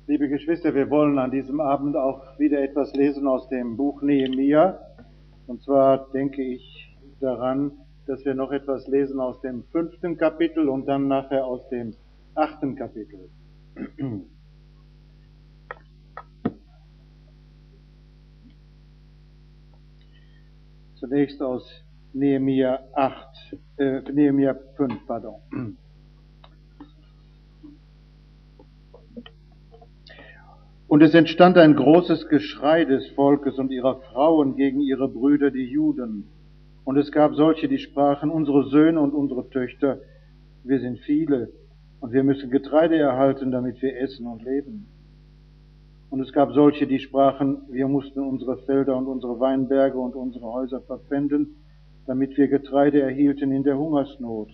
Liebe Geschwister, wir wollen an diesem Abend auch wieder etwas lesen aus dem Buch Nehemia. Und zwar denke ich daran, dass wir noch etwas lesen aus dem 5. Kapitel und dann nachher aus dem 8. Kapitel. Zunächst aus Nehemia 5, pardon. Und es entstand ein großes Geschrei des Volkes und ihrer Frauen gegen ihre Brüder, die Juden. Und es gab solche, die sprachen, unsere Söhne und unsere Töchter, wir sind viele, und wir müssen Getreide erhalten, damit wir essen und leben. Und es gab solche, die sprachen, wir mussten unsere Felder und unsere Weinberge und unsere Häuser verpfänden, damit wir Getreide erhielten in der Hungersnot.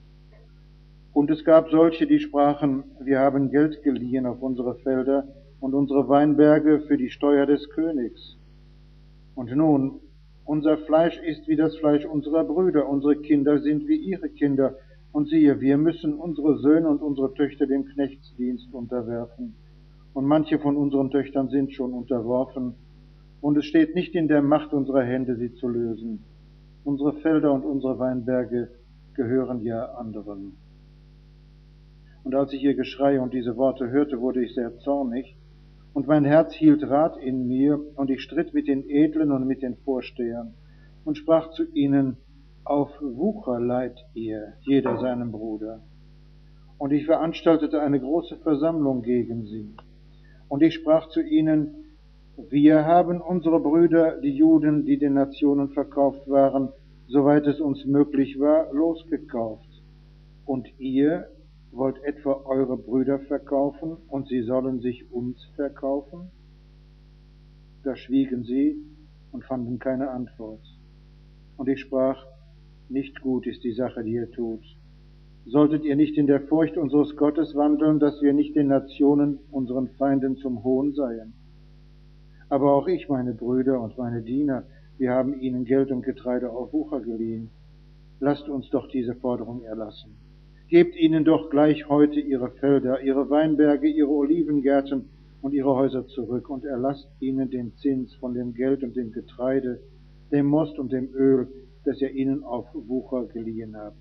Und es gab solche, die sprachen, wir haben Geld geliehen auf unsere Felder und unsere Weinberge für die Steuer des Königs. Und nun, unser Fleisch ist wie das Fleisch unserer Brüder, unsere Kinder sind wie ihre Kinder. Und siehe, wir müssen unsere Söhne und unsere Töchter dem Knechtsdienst unterwerfen. Und manche von unseren Töchtern sind schon unterworfen. Und es steht nicht in der Macht unserer Hände, sie zu lösen. Unsere Felder und unsere Weinberge gehören ja anderen. Und als ich ihr Geschrei und diese Worte hörte, wurde ich sehr zornig. Und mein Herz hielt Rat in mir, und ich stritt mit den Edlen und mit den Vorstehern und sprach zu ihnen, auf Wucher leiht ihr, jeder seinem Bruder. Und ich veranstaltete eine große Versammlung gegen sie. Und ich sprach zu ihnen, wir haben unsere Brüder, die Juden, die den Nationen verkauft waren, soweit es uns möglich war, losgekauft. Und ihr wollt etwa eure Brüder verkaufen und sie sollen sich uns verkaufen? Da schwiegen sie und fanden keine Antwort. Und ich sprach, nicht gut ist die Sache, die ihr tut. Solltet ihr nicht in der Furcht unseres Gottes wandeln, dass wir nicht den Nationen, unseren Feinden zum Hohn seien? Aber auch ich, meine Brüder und meine Diener, wir haben ihnen Geld und Getreide auf Wucher geliehen. Lasst uns doch diese Forderung erlassen. Gebt ihnen doch gleich heute ihre Felder, ihre Weinberge, ihre Olivengärten und ihre Häuser zurück und erlasst ihnen den Zins von dem Geld und dem Getreide, dem Most und dem Öl, das ihr ihnen auf Wucher geliehen habt.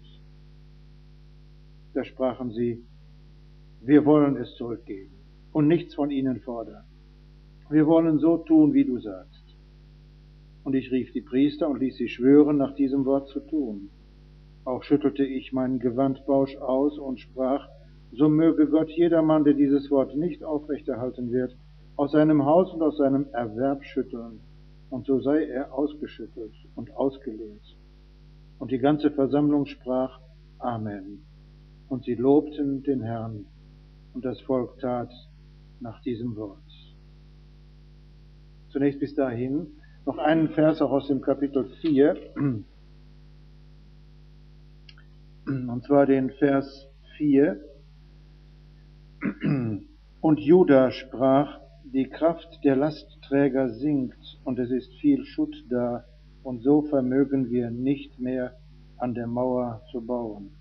Da sprachen sie, wir wollen es zurückgeben und nichts von ihnen fordern. Wir wollen so tun, wie du sagst. Und ich rief die Priester und ließ sie schwören, nach diesem Wort zu tun. Auch schüttelte ich meinen Gewandbausch aus und sprach, so möge Gott jedermann, der dieses Wort nicht aufrechterhalten wird, aus seinem Haus und aus seinem Erwerb schütteln. Und so sei er ausgeschüttelt und ausgelehnt. Und die ganze Versammlung sprach, Amen. Und sie lobten den Herrn, und das Volk tat nach diesem Wort. Zunächst bis dahin noch einen Vers auch aus dem Kapitel 4. Und zwar den Vers 4. Und Juda sprach, die Kraft der Lastträger sinkt und es ist viel Schutt da und so vermögen wir nicht mehr an der Mauer zu bauen.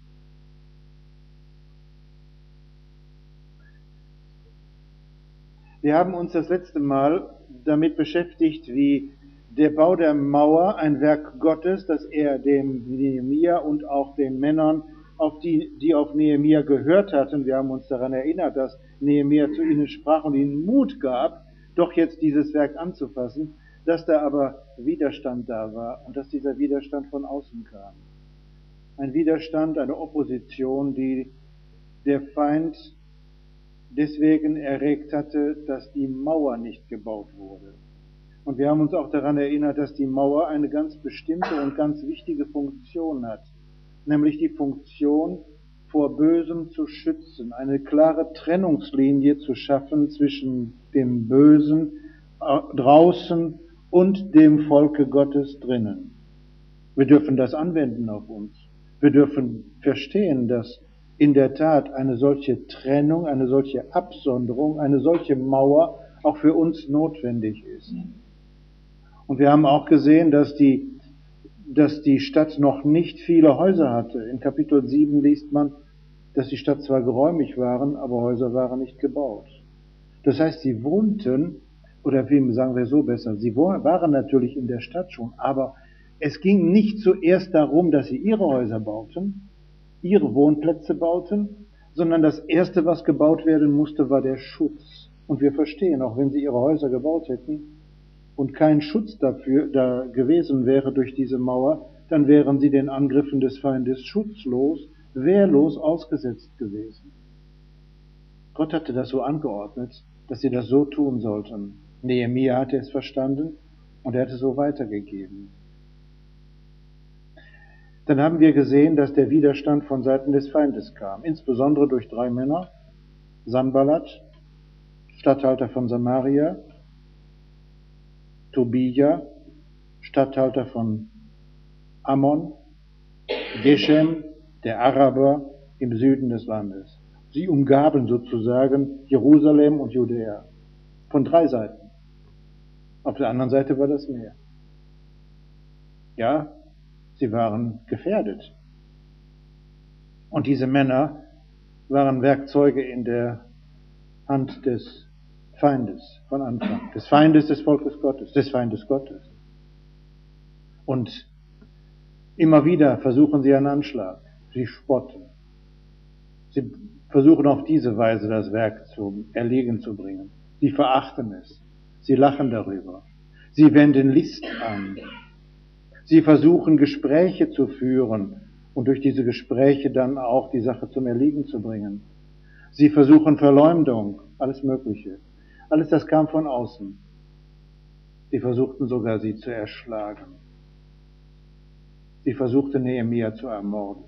Wir haben uns das letzte Mal damit beschäftigt, wie der Bau der Mauer ein Werk Gottes, das er dem Nehemia und auch den Männern, die auf Nehemia gehört hatten, wir haben uns daran erinnert, dass Nehemia zu ihnen sprach und ihnen Mut gab, doch jetzt dieses Werk anzufassen, dass da aber Widerstand da war und dass dieser Widerstand von außen kam. Ein Widerstand, eine Opposition, die der Feind deswegen erregt hatte, dass die Mauer nicht gebaut wurde. Und wir haben uns auch daran erinnert, dass die Mauer eine ganz bestimmte und ganz wichtige Funktion hat, nämlich die Funktion, vor Bösem zu schützen, eine klare Trennungslinie zu schaffen zwischen dem Bösen draußen und dem Volke Gottes drinnen. Wir dürfen das anwenden auf uns. Wir dürfen verstehen, dass in der Tat eine solche Trennung, eine solche Absonderung, eine solche Mauer auch für uns notwendig ist. Und wir haben auch gesehen, dass die Stadt noch nicht viele Häuser hatte. In Kapitel 7 liest man, dass die Stadt zwar geräumig waren, aber Häuser waren nicht gebaut. Das heißt, sie wohnten, oder wie sagen wir so besser, sie waren natürlich in der Stadt schon, aber es ging nicht zuerst darum, dass sie ihre Häuser bauten, ihre Wohnplätze bauten, sondern das Erste, was gebaut werden musste, war der Schutz. Und wir verstehen, auch wenn sie ihre Häuser gebaut hätten und kein Schutz dafür da gewesen wäre durch diese Mauer, dann wären sie den Angriffen des Feindes schutzlos, wehrlos ausgesetzt gewesen. Gott hatte das so angeordnet, dass sie das so tun sollten. Nehemia hatte es verstanden und er hat es so weitergegeben. Dann haben wir gesehen, dass der Widerstand von Seiten des Feindes kam, insbesondere durch 3 Männer, Sanballat, Statthalter von Samaria, Tobia, Statthalter von Ammon, Geshem, der Araber im Süden des Landes. Sie umgaben sozusagen Jerusalem und Judäa von 3 Seiten. Auf der anderen Seite war das Meer. Ja, sie waren gefährdet. Und diese Männer waren Werkzeuge in der Hand des Feindes von Anfang, des Feindes des Volkes Gottes, des Feindes Gottes. Und immer wieder versuchen sie einen Anschlag, sie spotten. Sie versuchen auf diese Weise das Werk zum Erliegen zu bringen. Sie verachten es, sie lachen darüber, sie wenden List an. Sie versuchen Gespräche zu führen und durch diese Gespräche dann auch die Sache zum Erliegen zu bringen. Sie versuchen Verleumdung, alles Mögliche. Alles das kam von außen. Sie versuchten sogar, sie zu erschlagen. Sie versuchten, Nehemia zu ermorden.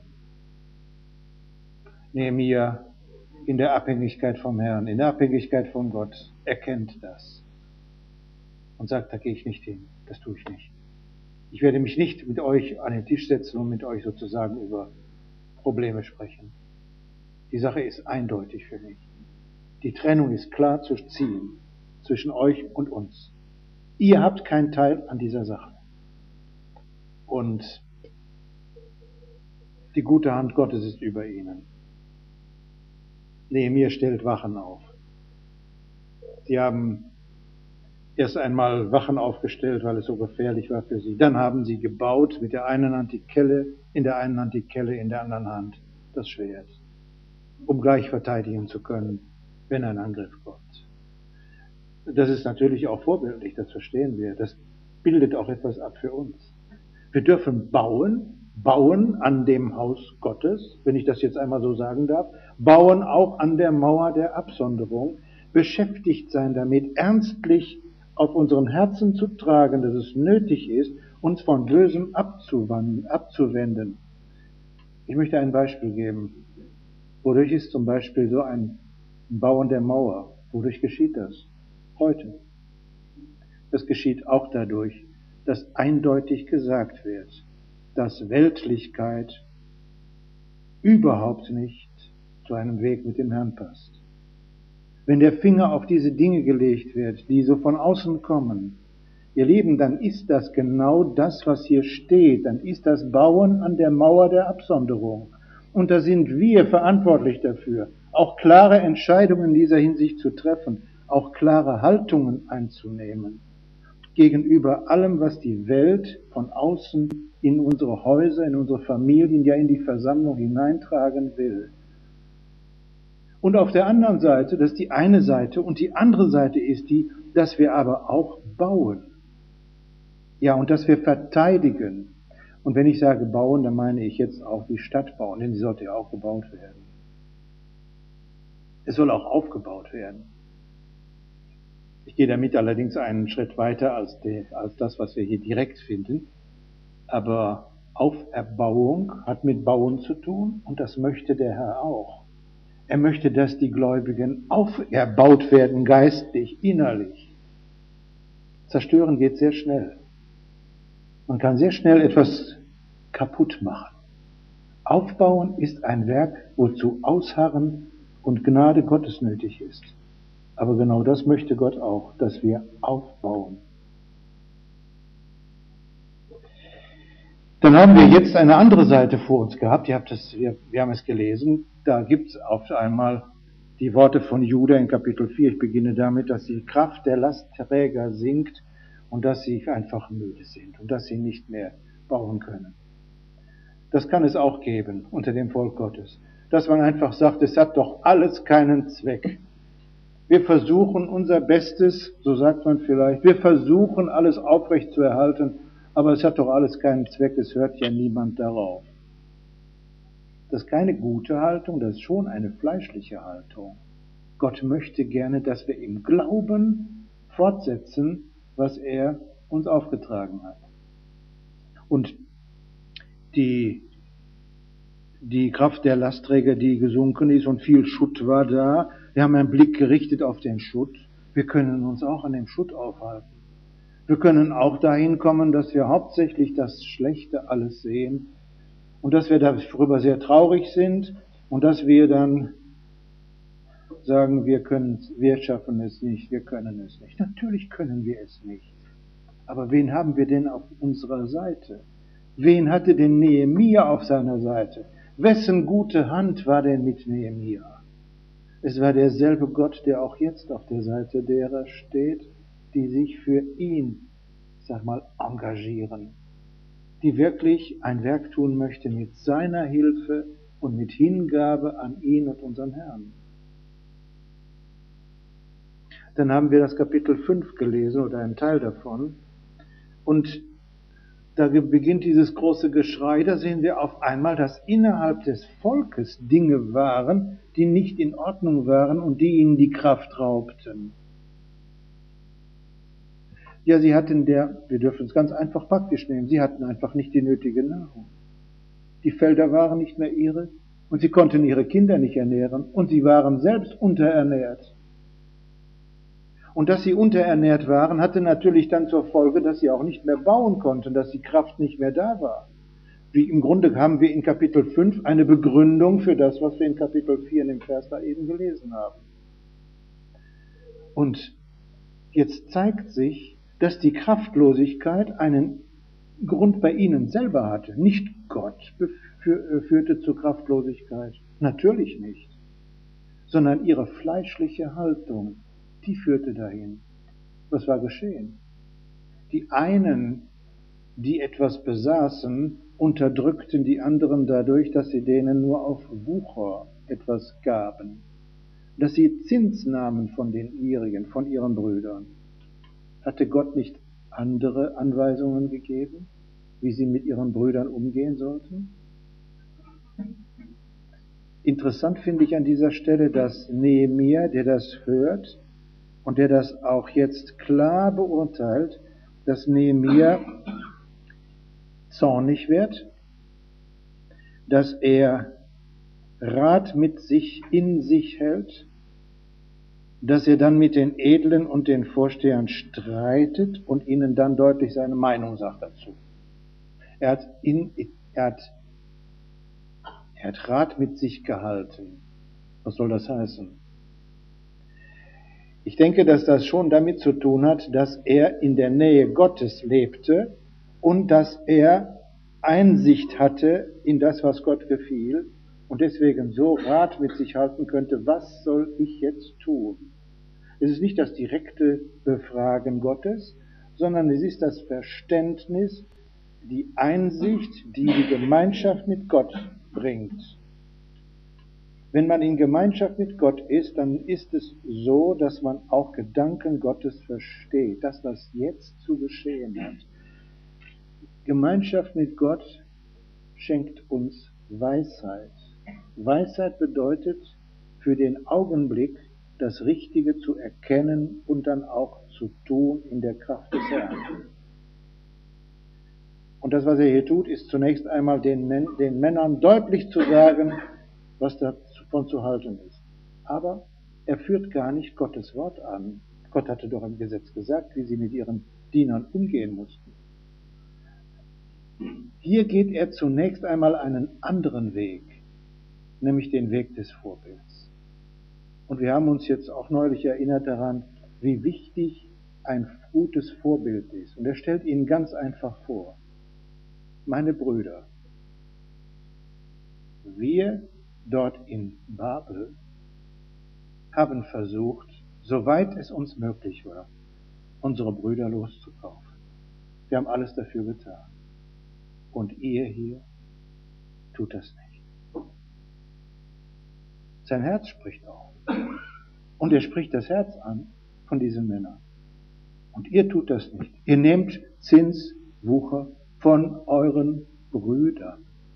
Nehemia in der Abhängigkeit vom Herrn, in der Abhängigkeit von Gott, erkennt das und sagt, da gehe ich nicht hin, das tue ich nicht. Ich werde mich nicht mit euch an den Tisch setzen und mit euch sozusagen über Probleme sprechen. Die Sache ist eindeutig für mich. Die Trennung ist klar zu ziehen zwischen euch und uns. Ihr habt keinen Teil an dieser Sache. Und die gute Hand Gottes ist über ihnen. Nehemia stellt Wachen auf. Sie haben erst einmal Wachen aufgestellt, weil es so gefährlich war für sie. Dann haben sie gebaut, mit der einen Hand die Kelle, in der einen Hand die Kelle, in der anderen Hand das Schwert, um gleich verteidigen zu können, wenn ein Angriff kommt. Das ist natürlich auch vorbildlich, das verstehen wir. Das bildet auch etwas ab für uns. Wir dürfen bauen an dem Haus Gottes, wenn ich das jetzt einmal so sagen darf, bauen auch an der Mauer der Absonderung, beschäftigt sein damit, ernstlich auf unseren Herzen zu tragen, dass es nötig ist, uns von Bösem abzuwenden. Ich möchte ein Beispiel geben. Wodurch ist zum Beispiel so ein Bauen der Mauer? Wodurch geschieht das? Heute. Das geschieht auch dadurch, dass eindeutig gesagt wird, dass Weltlichkeit überhaupt nicht zu einem Weg mit dem Herrn passt. Wenn der Finger auf diese Dinge gelegt wird, die so von außen kommen, ihr Lieben, dann ist das genau das, was hier steht. Dann ist das Bauen an der Mauer der Absonderung. Und da sind wir verantwortlich dafür, auch klare Entscheidungen in dieser Hinsicht zu treffen, auch klare Haltungen einzunehmen gegenüber allem, was die Welt von außen in unsere Häuser, in unsere Familien, ja in die Versammlung hineintragen will. Und auf der anderen Seite, das ist die eine Seite, und die andere Seite ist die, dass wir aber auch bauen. Ja, und dass wir verteidigen. Und wenn ich sage bauen, dann meine ich jetzt auch die Stadt bauen, denn sie sollte ja auch gebaut werden. Es soll auch aufgebaut werden. Ich gehe damit allerdings einen Schritt weiter als das, was wir hier direkt finden. Aber Auferbauung hat mit Bauen zu tun und das möchte der Herr auch. Er möchte, dass die Gläubigen auferbaut werden, geistlich, innerlich. Zerstören geht sehr schnell. Man kann sehr schnell etwas kaputt machen. Aufbauen ist ein Werk, wozu Ausharren und Gnade Gottes nötig ist. Aber genau das möchte Gott auch, dass wir aufbauen. Dann haben wir jetzt eine andere Seite vor uns gehabt. Wir haben es gelesen. Da gibt es auf einmal die Worte von Juda in Kapitel 4. Ich beginne damit, dass die Kraft der Lastträger sinkt und dass sie einfach müde sind und dass sie nicht mehr bauen können. Das kann es auch geben unter dem Volk Gottes, dass man einfach sagt, es hat doch alles keinen Zweck. Wir versuchen unser Bestes, so sagt man vielleicht, wir versuchen alles aufrecht zu erhalten, aber es hat doch alles keinen Zweck, es hört ja niemand darauf. Das ist keine gute Haltung, das ist schon eine fleischliche Haltung. Gott möchte gerne, dass wir im Glauben fortsetzen, was er uns aufgetragen hat. Und die Kraft der Lastträger, die gesunken ist und viel Schutt war da, wir haben einen Blick gerichtet auf den Schutt. Wir können uns auch an dem Schutt aufhalten. Wir können auch dahin kommen, dass wir hauptsächlich das Schlechte alles sehen und dass wir darüber sehr traurig sind und dass wir dann sagen, wir schaffen es nicht, wir können es nicht. Natürlich können wir es nicht. Aber wen haben wir denn auf unserer Seite? Wen hatte denn Nehemia auf seiner Seite? Wessen gute Hand war denn mit Nehemia? Es war derselbe Gott, der auch jetzt auf der Seite derer steht, die sich für ihn, engagieren, die wirklich ein Werk tun möchte mit seiner Hilfe und mit Hingabe an ihn und unseren Herrn. Dann haben wir das Kapitel 5 gelesen oder einen Teil davon und da beginnt dieses große Geschrei, da sehen wir auf einmal, dass innerhalb des Volkes Dinge waren, die nicht in Ordnung waren und die ihnen die Kraft raubten. Ja, wir dürfen es ganz einfach praktisch nehmen, sie hatten einfach nicht die nötige Nahrung. Die Felder waren nicht mehr ihre und sie konnten ihre Kinder nicht ernähren und sie waren selbst unterernährt. Und dass sie unterernährt waren, hatte natürlich dann zur Folge, dass sie auch nicht mehr bauen konnten, dass die Kraft nicht mehr da war. Wie im Grunde haben wir in Kapitel 5 eine Begründung für das, was wir in Kapitel 4 in dem Vers da eben gelesen haben. Und jetzt zeigt sich, dass die Kraftlosigkeit einen Grund bei ihnen selber hatte. Nicht Gott führte zur Kraftlosigkeit, natürlich nicht, sondern ihre fleischliche Haltung, die führte dahin. Was war geschehen? Die einen, die etwas besaßen, unterdrückten die anderen dadurch, dass sie denen nur auf Wucher etwas gaben, dass sie Zins nahmen von den ihrigen, von ihren Brüdern. Hatte Gott nicht andere Anweisungen gegeben, wie sie mit ihren Brüdern umgehen sollten? Interessant finde ich an dieser Stelle, dass Nehemia, der das hört und der das auch jetzt klar beurteilt, dass Nehemia zornig wird, dass er Rat mit sich in sich hält, dass er dann mit den Edlen und den Vorstehern streitet und ihnen dann deutlich seine Meinung sagt dazu. Er hat Rat mit sich gehalten. Was soll das heißen? Ich denke, dass das schon damit zu tun hat, dass er in der Nähe Gottes lebte und dass er Einsicht hatte in das, was Gott gefiel und deswegen so Rat mit sich halten könnte, was soll ich jetzt tun? Es ist nicht das direkte Befragen Gottes, sondern es ist das Verständnis, die Einsicht, die die Gemeinschaft mit Gott bringt. Wenn man in Gemeinschaft mit Gott ist, dann ist es so, dass man auch Gedanken Gottes versteht, das, was jetzt zu geschehen hat. Gemeinschaft mit Gott schenkt uns Weisheit. Weisheit bedeutet für den Augenblick das Richtige zu erkennen und dann auch zu tun in der Kraft des Herrn. Und das, was er hier tut, ist zunächst einmal den Männern deutlich zu sagen, was davon zu halten ist. Aber er führt gar nicht Gottes Wort an. Gott hatte doch im Gesetz gesagt, wie sie mit ihren Dienern umgehen mussten. Hier geht er zunächst einmal einen anderen Weg, nämlich den Weg des Vorbilds. Und wir haben uns jetzt auch neulich erinnert daran, wie wichtig ein gutes Vorbild ist. Und er stellt ihnen ganz einfach vor: Meine Brüder, wir dort in Babel, haben versucht, soweit es uns möglich war, unsere Brüder loszukaufen. Wir haben alles dafür getan. Und ihr hier tut das nicht. Sein Herz spricht auch. Und er spricht das Herz an von diesen Männern. Und ihr tut das nicht. Ihr nehmt Zins, Wucher von euren Brüdern.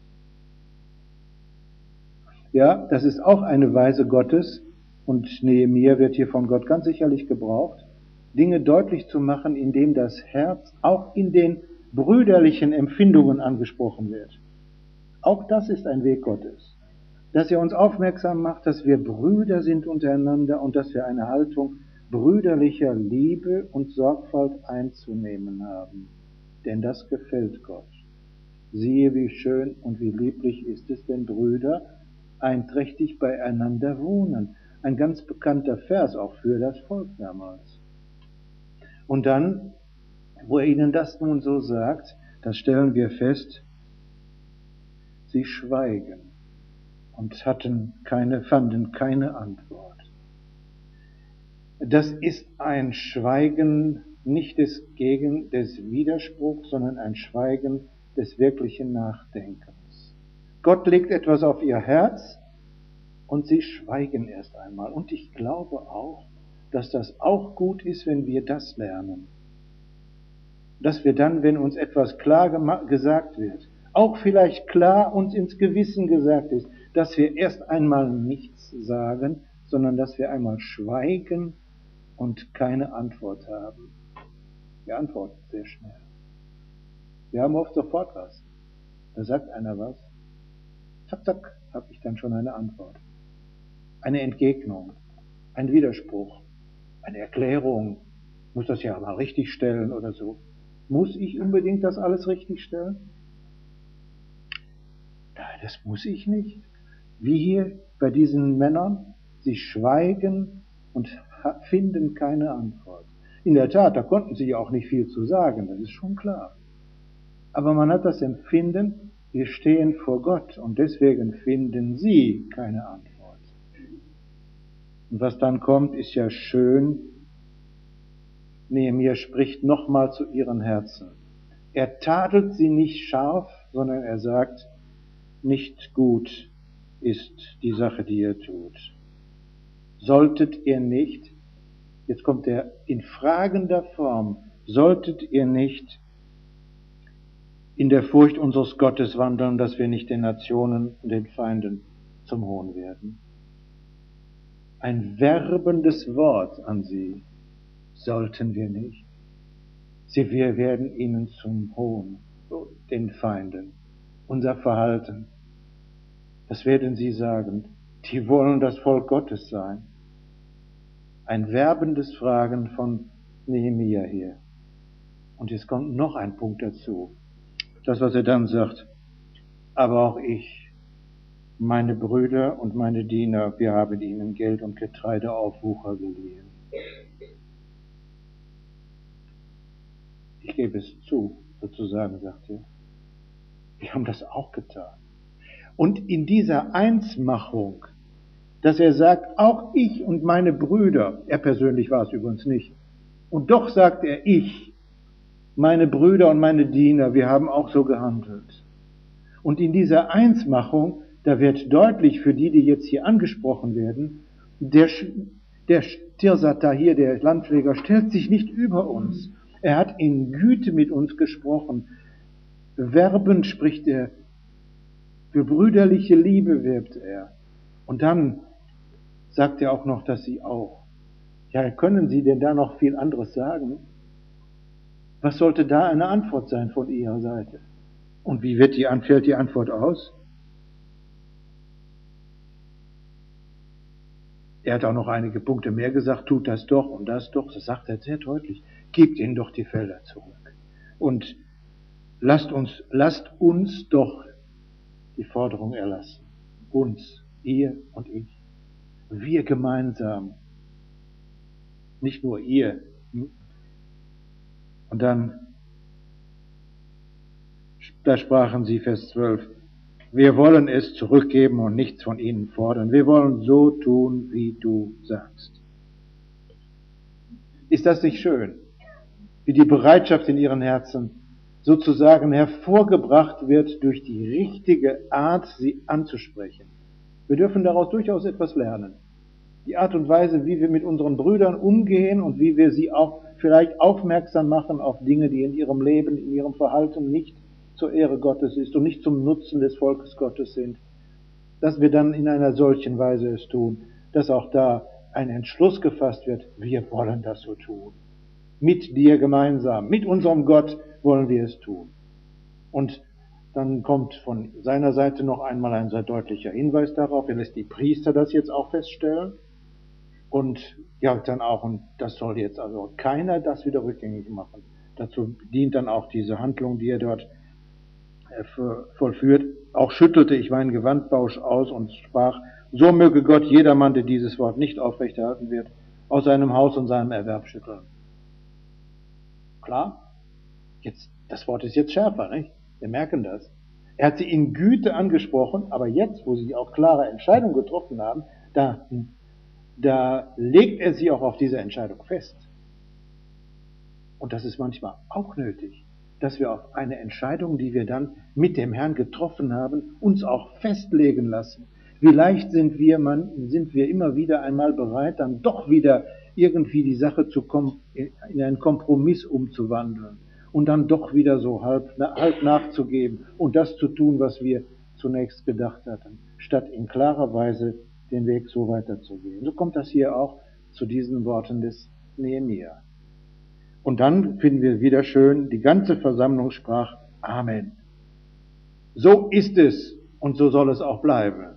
Ja, das ist auch eine Weise Gottes. Und Nehemia wird hier von Gott ganz sicherlich gebraucht, Dinge deutlich zu machen, indem das Herz auch in den brüderlichen Empfindungen angesprochen wird. Auch das ist ein Weg Gottes, dass er uns aufmerksam macht, dass wir Brüder sind untereinander und dass wir eine Haltung brüderlicher Liebe und Sorgfalt einzunehmen haben. Denn das gefällt Gott. Siehe, wie schön und wie lieblich ist es, wenn Brüder einträchtig beieinander wohnen. Ein ganz bekannter Vers auch für das Volk damals. Und dann, wo er ihnen das nun so sagt, das stellen wir fest, sie schweigen und fanden keine Antwort. Das ist ein Schweigen nicht des Widerspruchs, sondern ein Schweigen des wirklichen Nachdenkens. Gott legt etwas auf ihr Herz und sie schweigen erst einmal. Und ich glaube auch, dass das auch gut ist, wenn wir das lernen. Dass wir dann, wenn uns etwas klar gesagt wird, auch vielleicht klar uns ins Gewissen gesagt ist, dass wir erst einmal nichts sagen, sondern dass wir einmal schweigen und keine Antwort haben. Wir antworten sehr schnell. Wir haben oft sofort was. Da sagt einer was. Zack, zack, habe ich dann schon eine Antwort. Eine Entgegnung, ein Widerspruch, eine Erklärung. Muss das ja mal richtig stellen oder so. Muss ich unbedingt das alles richtig stellen? Nein, das muss ich nicht. Wie hier bei diesen Männern, sie schweigen und finden keine Antwort. In der Tat, da konnten sie ja auch nicht viel zu sagen, das ist schon klar. Aber man hat das Empfinden, wir stehen vor Gott und deswegen finden sie keine Antwort. Und was dann kommt, ist ja schön. Nehemia spricht nochmal zu ihren Herzen. Er tadelt sie nicht scharf, sondern er sagt, nicht gut ist die Sache, die ihr tut. Solltet ihr nicht, jetzt kommt er in fragender Form, solltet ihr nicht in der Furcht unseres Gottes wandeln, dass wir nicht den Nationen und den Feinden zum Hohn werden. Ein werbendes Wort an sie. Sollten wir nicht. Wir werden ihnen zum Hohn, den Feinden. Unser Verhalten, das werden sie sagen. Die wollen das Volk Gottes sein. Ein werbendes Fragen von Nehemia hier. Und jetzt kommt noch ein Punkt dazu. Das, was er dann sagt. Aber auch ich, meine Brüder und meine Diener, wir haben ihnen Geld und Getreide auf Wucher geliehen. Ich gebe es zu, sozusagen, sagt er. Wir haben das auch getan. Und in dieser Einsmachung, dass er sagt, auch ich und meine Brüder, er persönlich war es übrigens nicht, und doch sagt er, ich, meine Brüder und meine Diener, wir haben auch so gehandelt. Und in dieser Einsmachung, da wird deutlich für die jetzt hier angesprochen werden, der Tirsata hier, der Landpfleger, stellt sich nicht über uns. Er hat in Güte mit uns gesprochen. Werbend spricht er, für brüderliche Liebe wirbt er. Und dann sagt er auch noch, dass sie auch. Ja, können Sie denn da noch viel anderes sagen? Was sollte da eine Antwort sein von Ihrer Seite? Und wie fällt die Antwort aus? Er hat auch noch einige Punkte mehr gesagt, tut das doch und das doch. Das sagt er sehr deutlich. Gebt ihnen doch die Felder zurück. Und lasst uns doch die Forderung erlassen. Uns, ihr und ich. Wir gemeinsam. Nicht nur ihr. Und dann, da sprachen sie, Vers 12, Wir wollen es zurückgeben und nichts von ihnen fordern. Wir wollen so tun, wie du sagst. Ist das nicht schön? Wie die Bereitschaft in ihren Herzen sozusagen hervorgebracht wird durch die richtige Art, sie anzusprechen. Wir dürfen daraus durchaus etwas lernen. Die Art und Weise, wie wir mit unseren Brüdern umgehen und wie wir sie auch vielleicht aufmerksam machen auf Dinge, die in ihrem Leben, in ihrem Verhalten nicht zur Ehre Gottes ist und nicht zum Nutzen des Volkes Gottes sind, dass wir dann in einer solchen Weise es tun, dass auch da ein Entschluss gefasst wird, wir wollen das so tun. Mit dir gemeinsam, mit unserem Gott wollen wir es tun. Und dann kommt von seiner Seite noch einmal ein sehr deutlicher Hinweis darauf, er lässt die Priester das jetzt auch feststellen. Und ja, dann auch, und das soll jetzt also keiner das wieder rückgängig machen. Dazu dient dann auch diese Handlung, die er dort vollführt. Auch schüttelte ich meinen Gewandbausch aus und sprach, so möge Gott jedermann, der dieses Wort nicht aufrechterhalten wird, aus seinem Haus und seinem Erwerb schütteln. Klar? Jetzt, das Wort ist jetzt schärfer, nicht? Wir merken das. Er hat sie in Güte angesprochen, aber jetzt, wo sie auch klare Entscheidungen getroffen haben, da legt er sie auch auf diese Entscheidung fest. Und das ist manchmal auch nötig, dass wir auf eine Entscheidung, die wir dann mit dem Herrn getroffen haben, uns auch festlegen lassen. Wie leicht sind wir immer wieder einmal bereit, dann doch wieder irgendwie die Sache in einen Kompromiss umzuwandeln und dann doch wieder so halb nachzugeben und das zu tun, was wir zunächst gedacht hatten, statt in klarer Weise den Weg so weiterzugehen. So kommt das hier auch zu diesen Worten des Nehemia. Und dann finden wir wieder schön, die ganze Versammlung sprach Amen. So ist es und so soll es auch bleiben.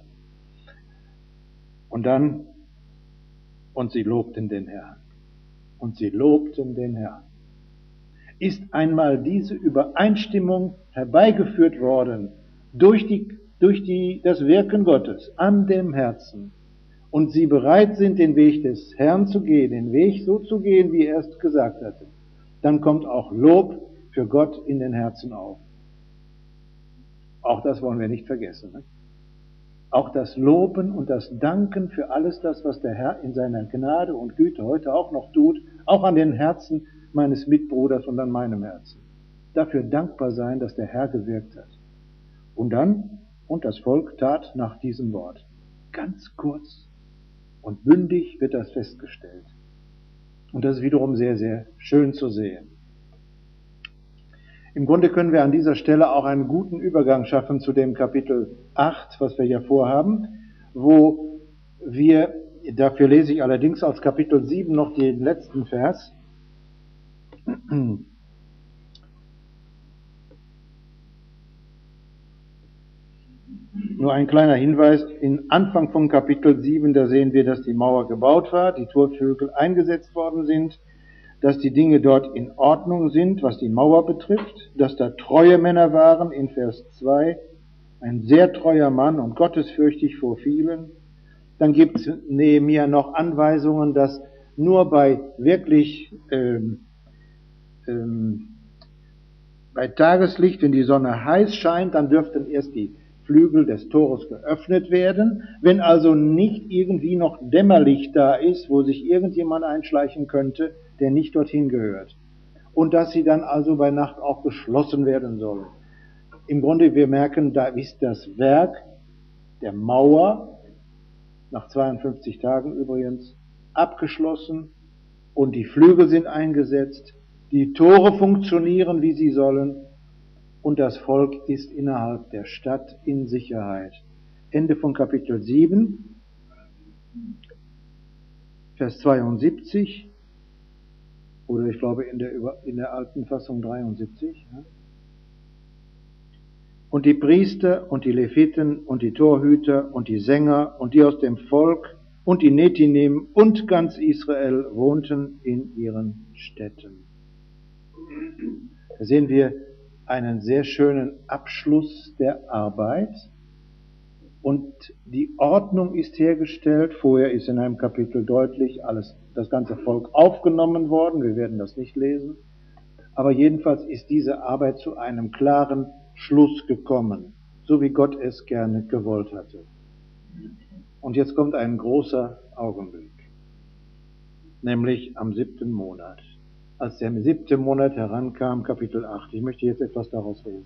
Und dann, und sie lobten den Herrn. Und sie lobten den Herrn. Ist einmal diese Übereinstimmung herbeigeführt worden durch das Wirken Gottes an dem Herzen und sie bereit sind, den Weg des Herrn zu gehen, den Weg so zu gehen, wie er es gesagt hatte, dann kommt auch Lob für Gott in den Herzen auf. Auch das wollen wir nicht vergessen. Ne? Auch das Loben und das Danken für alles das, was der Herr in seiner Gnade und Güte heute auch noch tut, auch an den Herzen meines Mitbruders und an meinem Herzen. Dafür dankbar sein, dass der Herr gewirkt hat. Und das Volk tat nach diesem Wort. Ganz kurz und bündig wird das festgestellt. Und das ist wiederum sehr, sehr schön zu sehen. Im Grunde können wir an dieser Stelle auch einen guten Übergang schaffen zu dem Kapitel 8, was wir hier vorhaben, wo wir, dafür lese ich allerdings aus Kapitel 7 noch den letzten Vers. Nur ein kleiner Hinweis, im Anfang von Kapitel 7, da sehen wir, dass die Mauer gebaut war, die Torflügel eingesetzt worden sind, dass die Dinge dort in Ordnung sind, was die Mauer betrifft, dass da treue Männer waren, in Vers 2, ein sehr treuer Mann und gottesfürchtig vor vielen. Dann gibt es Nehemia noch Anweisungen, dass nur bei wirklich bei Tageslicht, wenn die Sonne heiß scheint, dann dürften erst die Flügel des Tores geöffnet werden. Wenn also nicht irgendwie noch Dämmerlicht da ist, wo sich irgendjemand einschleichen könnte, der nicht dorthin gehört. Und dass sie dann also bei Nacht auch geschlossen werden sollen. Im Grunde, wir merken, da ist das Werk der Mauer, nach 52 Tagen übrigens, abgeschlossen und die Flügel sind eingesetzt, die Tore funktionieren, wie sie sollen, und das Volk ist innerhalb der Stadt in Sicherheit. Ende von Kapitel 7, Vers 72, oder ich glaube in der alten Fassung 73. Ja. Und die Priester und die Leviten und die Torhüter und die Sänger und die aus dem Volk und die Netinim und ganz Israel wohnten in ihren Städten. Da sehen wir einen sehr schönen Abschluss der Arbeit und die Ordnung ist hergestellt. Vorher ist in einem Kapitel deutlich das ganze Volk aufgenommen worden. Wir werden das nicht lesen. Aber jedenfalls ist diese Arbeit zu einem klaren Schluss gekommen. so wie Gott es gerne gewollt hatte. Und jetzt kommt ein großer Augenblick, nämlich am 7. Monat. Als der 7. Monat herankam, Kapitel 8. Ich möchte jetzt etwas daraus lesen.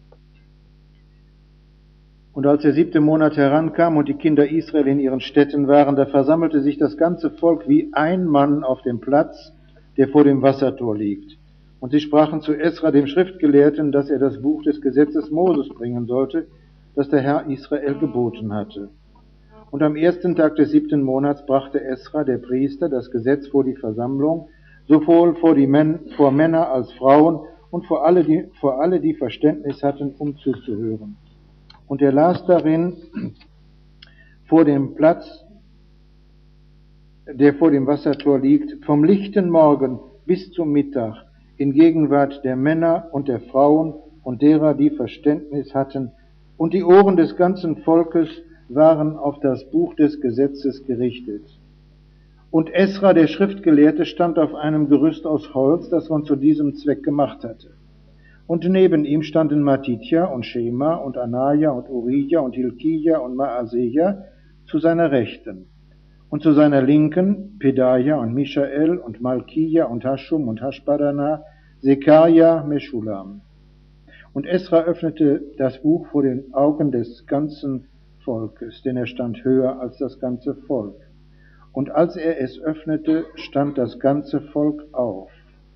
Und als der 7. Monat herankam und die Kinder Israel in ihren Städten waren, da versammelte sich das ganze Volk wie ein Mann auf dem Platz, der vor dem Wassertor liegt. Und sie sprachen zu Esra, dem Schriftgelehrten, dass er das Buch des Gesetzes Moses bringen sollte, das der Herr Israel geboten hatte. Und am 1. Tag des 7. Monats brachte Esra, der Priester, das Gesetz vor die Versammlung, sowohl vor Männer als Frauen und vor alle, die Verständnis hatten, um zuzuhören. Und er las darin vor dem Platz, der vor dem Wassertor liegt, vom lichten Morgen bis zum Mittag, in Gegenwart der Männer und der Frauen und derer, die Verständnis hatten, und die Ohren des ganzen Volkes waren auf das Buch des Gesetzes gerichtet. Und Esra, der Schriftgelehrte, stand auf einem Gerüst aus Holz, das man zu diesem Zweck gemacht hatte. Und neben ihm standen Matithia und Schema und Anaja und Uriah und Hilkia und Maaseja zu seiner Rechten. Und zu seiner Linken Pedaja und Mishael und Malkia und Hashum und Hashbadana, Sekaja, Meschulam. Und Esra öffnete das Buch vor den Augen des ganzen Volkes, denn er stand höher als das ganze Volk. Und als er es öffnete, stand das ganze Volk auf.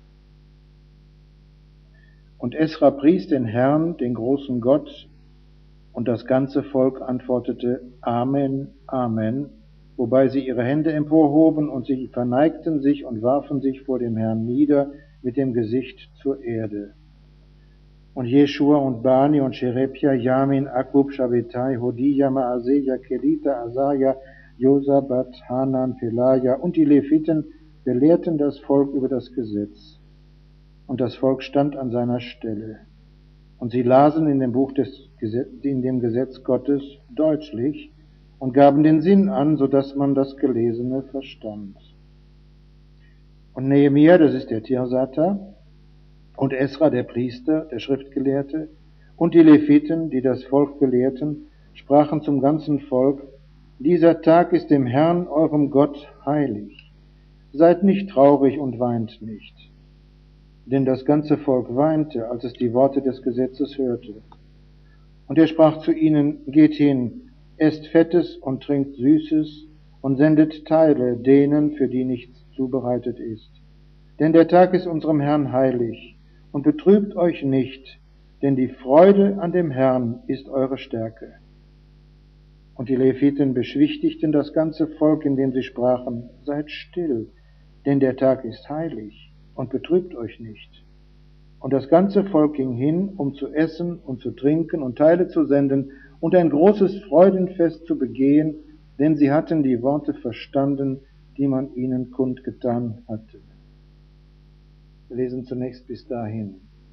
Und Esra pries den Herrn, den großen Gott, und das ganze Volk antwortete Amen, Amen, wobei sie ihre Hände emporhoben und sie verneigten sich und warfen sich vor dem Herrn nieder mit dem Gesicht zur Erde. Und Jeschua und Bani und Sherebia, Yamin, Akub, Shabbetai, Hodija, Maaseja, Kelita, Asaja, Josabat, Hanan, Pelaja und die Leviten belehrten das Volk über das Gesetz. Und das Volk stand an seiner Stelle. Und sie lasen in dem Gesetz Gottes deutlich und gaben den Sinn an, so dass man das Gelesene verstand. Und Nehemia, das ist der Tirsata, und Esra, der Priester, der Schriftgelehrte, und die Leviten, die das Volk belehrten, sprachen zum ganzen Volk: Dieser Tag ist dem Herrn, eurem Gott, heilig. Seid nicht traurig und weint nicht. Denn das ganze Volk weinte, als es die Worte des Gesetzes hörte. Und er sprach zu ihnen: Geht hin, esst Fettes und trinkt Süßes und sendet Teile denen, für die nichts zubereitet ist. Denn der Tag ist unserem Herrn heilig, und betrübt euch nicht, denn die Freude an dem Herrn ist eure Stärke. Und die Leviten beschwichtigten das ganze Volk, indem sie sprachen: Seid still, denn der Tag ist heilig, und betrübt euch nicht. Und das ganze Volk ging hin, um zu essen und zu trinken und Teile zu senden und ein großes Freudenfest zu begehen, denn sie hatten die Worte verstanden, die man ihnen kundgetan hatte. Wir lesen zunächst bis dahin.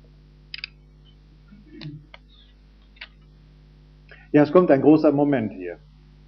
Ja, es kommt ein großer Moment hier.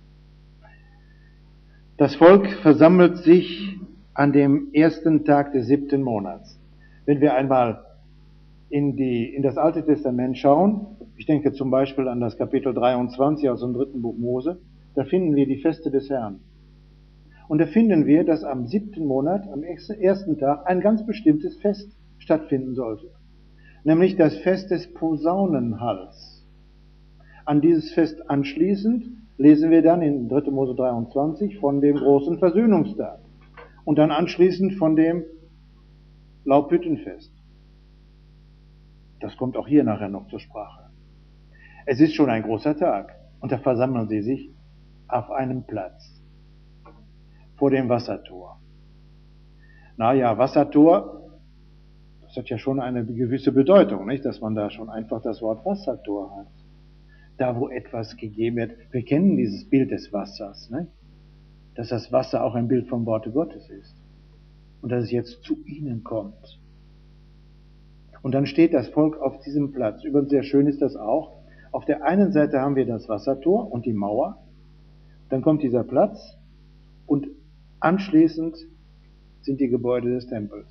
Das Volk versammelt sich an dem 1. Tag des 7. Monats. Wenn wir einmal in das Alte Testament schauen, ich denke zum Beispiel an das Kapitel 23 aus dem 3. Buch Mose, da finden wir die Feste des Herrn. Und da finden wir, dass am 7. Monat, am 1. Tag, ein ganz bestimmtes Fest stattfinden sollte. Nämlich das Fest des Posaunenhalls. An dieses Fest anschließend lesen wir dann in 3. Mose 23 von dem großen Versöhnungstag. Und dann anschließend von dem Laubhüttenfest. Das kommt auch hier nachher noch zur Sprache. Es ist schon ein großer Tag und da versammeln sie sich auf einem Platz vor dem Wassertor. Naja, Wassertor, das hat ja schon eine gewisse Bedeutung, nicht? Dass man da schon einfach das Wort Wassertor hat. Da, wo etwas gegeben wird. Wir kennen dieses Bild des Wassers, nicht? Dass das Wasser auch ein Bild vom Worte Gottes ist. Und dass es jetzt zu ihnen kommt. Und dann steht das Volk auf diesem Platz. Übrigens sehr schön ist das auch. Auf der einen Seite haben wir das Wassertor und die Mauer. Dann kommt dieser Platz und anschließend sind die Gebäude des Tempels.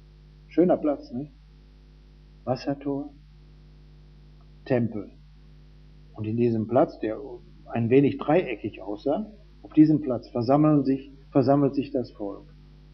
Schöner Platz, nicht? Wassertor, Tempel. Und in diesem Platz, der ein wenig dreieckig aussah, auf diesem Platz versammelt sich das Volk.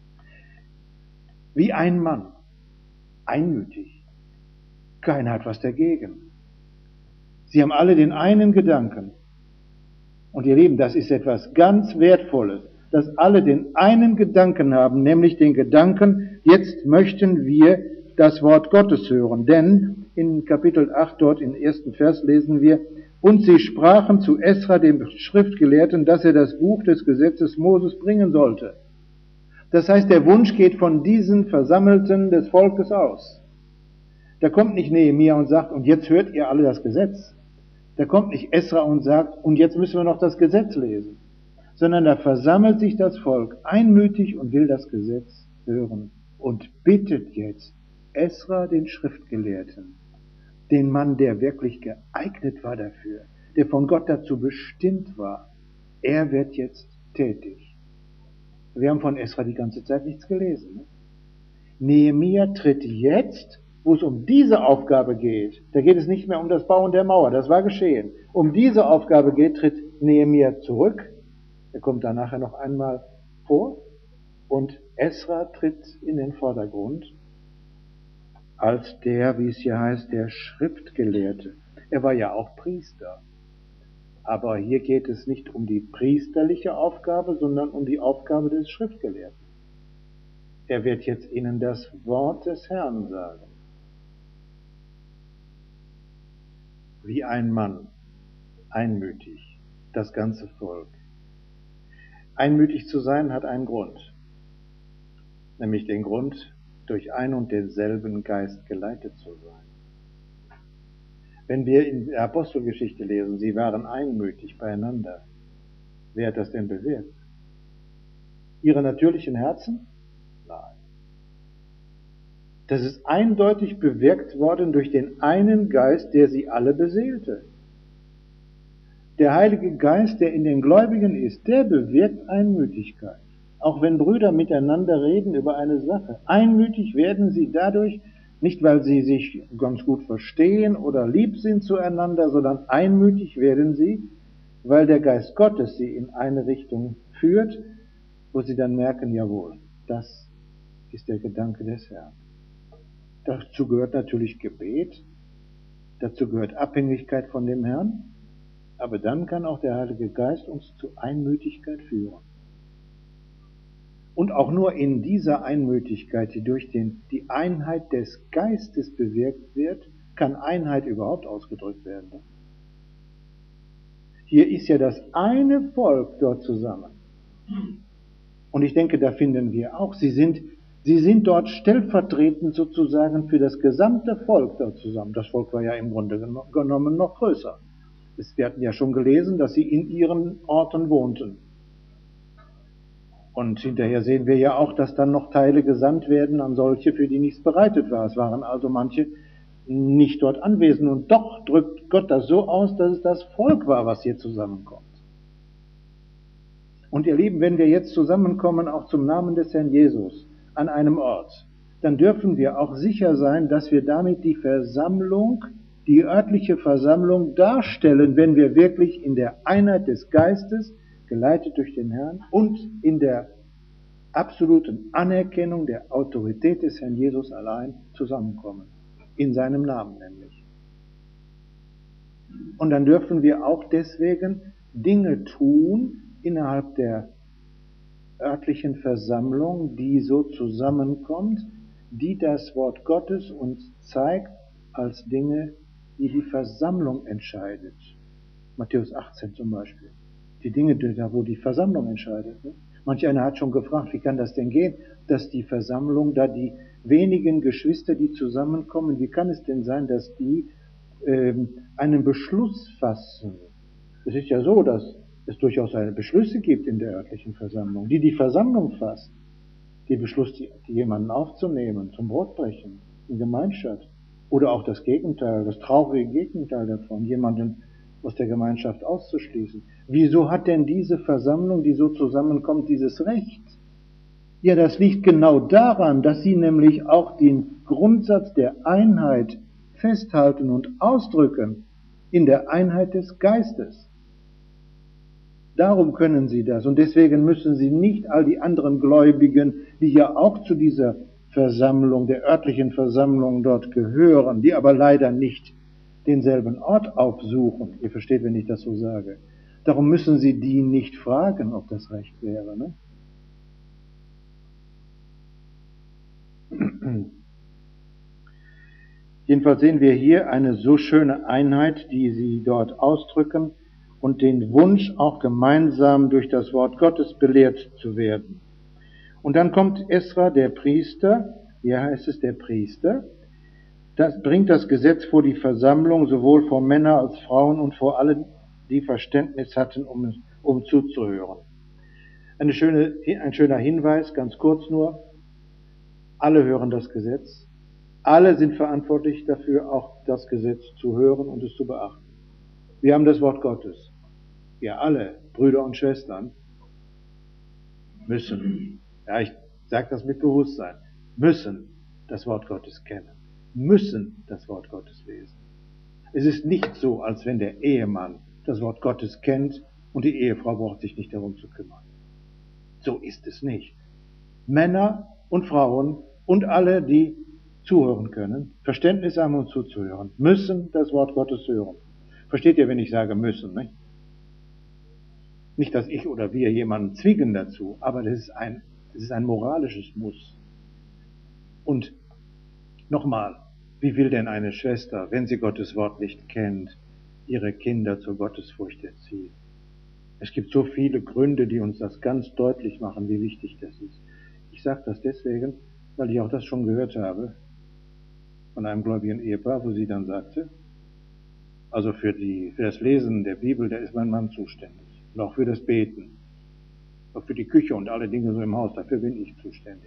Wie ein Mann, einmütig. Keiner hat was dagegen. Sie haben alle den einen Gedanken. Und ihr Lieben, das ist etwas ganz Wertvolles, dass alle den einen Gedanken haben, nämlich den Gedanken, jetzt möchten wir das Wort Gottes hören. Denn in Kapitel 8, dort im ersten Vers lesen wir, und sie sprachen zu Esra, dem Schriftgelehrten, dass er das Buch des Gesetzes Moses bringen sollte. Das heißt, der Wunsch geht von diesen Versammelten des Volkes aus. Da kommt nicht Nehemia und sagt, und jetzt hört ihr alle das Gesetz. Da kommt nicht Esra und sagt, und jetzt müssen wir noch das Gesetz lesen. Sondern da versammelt sich das Volk einmütig und will das Gesetz hören und bittet jetzt Esra, den Schriftgelehrten, den Mann, der wirklich geeignet war dafür, der von Gott dazu bestimmt war, er wird jetzt tätig. Wir haben von Esra die ganze Zeit nichts gelesen. Ne? Nehemia tritt jetzt, wo es um diese Aufgabe geht, da geht es nicht mehr um das Bauen der Mauer, das war geschehen. Um diese Aufgabe geht, tritt Nehemia zurück. Er kommt da nachher noch einmal vor und Esra tritt in den Vordergrund als der, wie es hier heißt, der Schriftgelehrte. Er war ja auch Priester. Aber hier geht es nicht um die priesterliche Aufgabe, sondern um die Aufgabe des Schriftgelehrten. Er wird jetzt ihnen das Wort des Herrn sagen. Wie ein Mann, einmütig, das ganze Volk. Einmütig zu sein hat einen Grund, nämlich den Grund, durch ein und denselben Geist geleitet zu sein. Wenn wir in der Apostelgeschichte lesen, sie waren einmütig beieinander, wer hat das denn bewirkt? Ihre natürlichen Herzen? Nein. Das ist eindeutig bewirkt worden durch den einen Geist, der sie alle beseelte. Der Heilige Geist, der in den Gläubigen ist, der bewirkt Einmütigkeit. Auch wenn Brüder miteinander reden über eine Sache. Einmütig werden sie dadurch, nicht weil sie sich ganz gut verstehen oder lieb sind zueinander, sondern einmütig werden sie, weil der Geist Gottes sie in eine Richtung führt, wo sie dann merken, jawohl, das ist der Gedanke des Herrn. Dazu gehört natürlich Gebet, dazu gehört Abhängigkeit von dem Herrn, aber dann kann auch der Heilige Geist uns zu Einmütigkeit führen. Und auch nur in dieser Einmütigkeit, die durch die Einheit des Geistes bewirkt wird, kann Einheit überhaupt ausgedrückt werden. Hier ist ja das eine Volk dort zusammen. Und ich denke, da finden wir auch, sie sind dort stellvertretend sozusagen für das gesamte Volk dort zusammen. Das Volk war ja im Grunde genommen noch größer. Wir hatten ja schon gelesen, dass sie in ihren Orten wohnten. Und hinterher sehen wir ja auch, dass dann noch Teile gesandt werden an solche, für die nichts bereitet war. Es waren also manche nicht dort anwesend. Und doch drückt Gott das so aus, dass es das Volk war, was hier zusammenkommt. Und ihr Lieben, wenn wir jetzt zusammenkommen, auch zum Namen des Herrn Jesus, an einem Ort, dann dürfen wir auch sicher sein, dass wir damit die Versammlung, die örtliche Versammlung darstellen, wenn wir wirklich in der Einheit des Geistes, geleitet durch den Herrn und in der absoluten Anerkennung der Autorität des Herrn Jesus allein zusammenkommen. In seinem Namen nämlich. Und dann dürfen wir auch deswegen Dinge tun innerhalb der örtlichen Versammlung, die so zusammenkommt, die das Wort Gottes uns zeigt als Dinge, die die Versammlung entscheidet. Matthäus 18 zum Beispiel. Die Dinge, wo die Versammlung entscheidet. Ne? Manch einer hat schon gefragt, wie kann das denn gehen, dass die Versammlung, da die wenigen Geschwister, die zusammenkommen, wie kann es denn sein, dass die einen Beschluss fassen? Es ist ja so, dass es durchaus eine Beschlüsse gibt in der örtlichen Versammlung, die Versammlung fasst. Die Beschluss, jemanden aufzunehmen, zum Brotbrechen, in Gemeinschaft. Oder auch das Gegenteil, das traurige Gegenteil davon, jemanden aus der Gemeinschaft auszuschließen. Wieso hat denn diese Versammlung, die so zusammenkommt, dieses Recht? Ja, das liegt genau daran, dass sie nämlich auch den Grundsatz der Einheit festhalten und ausdrücken, in der Einheit des Geistes. Darum können sie das. Und deswegen müssen sie nicht all die anderen Gläubigen, die ja auch zu dieser Versammlung, der örtlichen Versammlung dort gehören, die aber leider nicht denselben Ort aufsuchen. Ihr versteht, wenn ich das so sage. Darum müssen sie die nicht fragen, ob das recht wäre. Ne? Jedenfalls sehen wir hier eine so schöne Einheit, die sie dort ausdrücken und den Wunsch, auch gemeinsam durch das Wort Gottes belehrt zu werden. Und dann kommt Esra, der Priester, hier heißt es der Priester, das bringt das Gesetz vor die Versammlung, sowohl vor Männer als Frauen und vor allen, die Verständnis hatten, um zuzuhören. Ein schöner Hinweis, ganz kurz nur, alle hören das Gesetz, alle sind verantwortlich dafür, auch das Gesetz zu hören und es zu beachten. Wir haben das Wort Gottes. Wir alle, Brüder und Schwestern, müssen, ja, ich sage das mit Bewusstsein, müssen das Wort Gottes kennen, müssen das Wort Gottes lesen. Es ist nicht so, als wenn der Ehemann das Wort Gottes kennt und die Ehefrau braucht sich nicht darum zu kümmern. So ist es nicht. Männer und Frauen und alle, die zuhören können, Verständnis haben und zuzuhören, müssen das Wort Gottes hören. Versteht ihr, wenn ich sage müssen, nicht? Nicht, dass ich oder wir jemanden zwingen dazu, aber das ist ein moralisches Muss. Und nochmal, wie will denn eine Schwester, wenn sie Gottes Wort nicht kennt, ihre Kinder zur Gottesfurcht erziehen? Es gibt so viele Gründe, die uns das ganz deutlich machen, wie wichtig das ist. Ich sage das deswegen, weil ich auch das schon gehört habe von einem gläubigen Ehepaar, wo sie dann sagte, also für das Lesen der Bibel, da ist mein Mann zuständig. Und auch für das Beten. Auch für die Küche und alle Dinge so im Haus, dafür bin ich zuständig.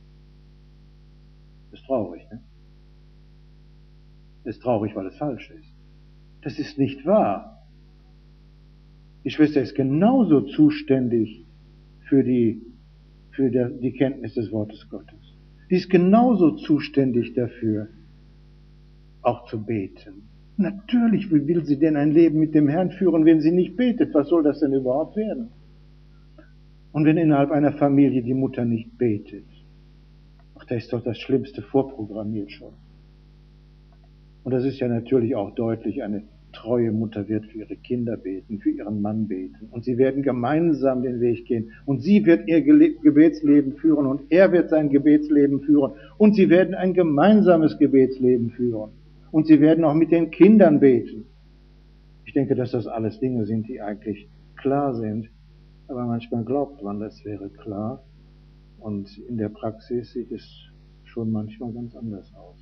Das ist traurig, ne? Das ist traurig, weil es falsch ist. Das ist nicht wahr. Die Schwester ist genauso zuständig für die Kenntnis des Wortes Gottes. Die ist genauso zuständig dafür, auch zu beten. Natürlich, wie will sie denn ein Leben mit dem Herrn führen, wenn sie nicht betet? Was soll das denn überhaupt werden? Und wenn innerhalb einer Familie die Mutter nicht betet, ach, da ist doch das Schlimmste vorprogrammiert schon. Und das ist ja natürlich auch deutlich, eine treue Mutter wird für ihre Kinder beten, für ihren Mann beten. Und sie werden gemeinsam den Weg gehen. Und sie wird ihr Gebetsleben führen und er wird sein Gebetsleben führen. Und sie werden ein gemeinsames Gebetsleben führen. Und sie werden auch mit den Kindern beten. Ich denke, dass das alles Dinge sind, die eigentlich klar sind. Aber manchmal glaubt man, das wäre klar. Und in der Praxis sieht es schon manchmal ganz anders aus.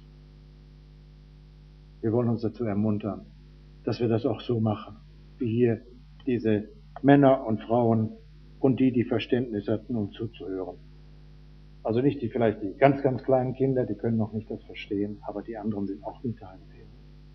Wir wollen uns dazu ermuntern, dass wir das auch so machen, wie hier diese Männer und Frauen und die Verständnis hatten, um zuzuhören. Also nicht vielleicht die ganz, ganz kleinen Kinder, die können noch nicht das verstehen, aber die anderen sind auch mit teilnehmen.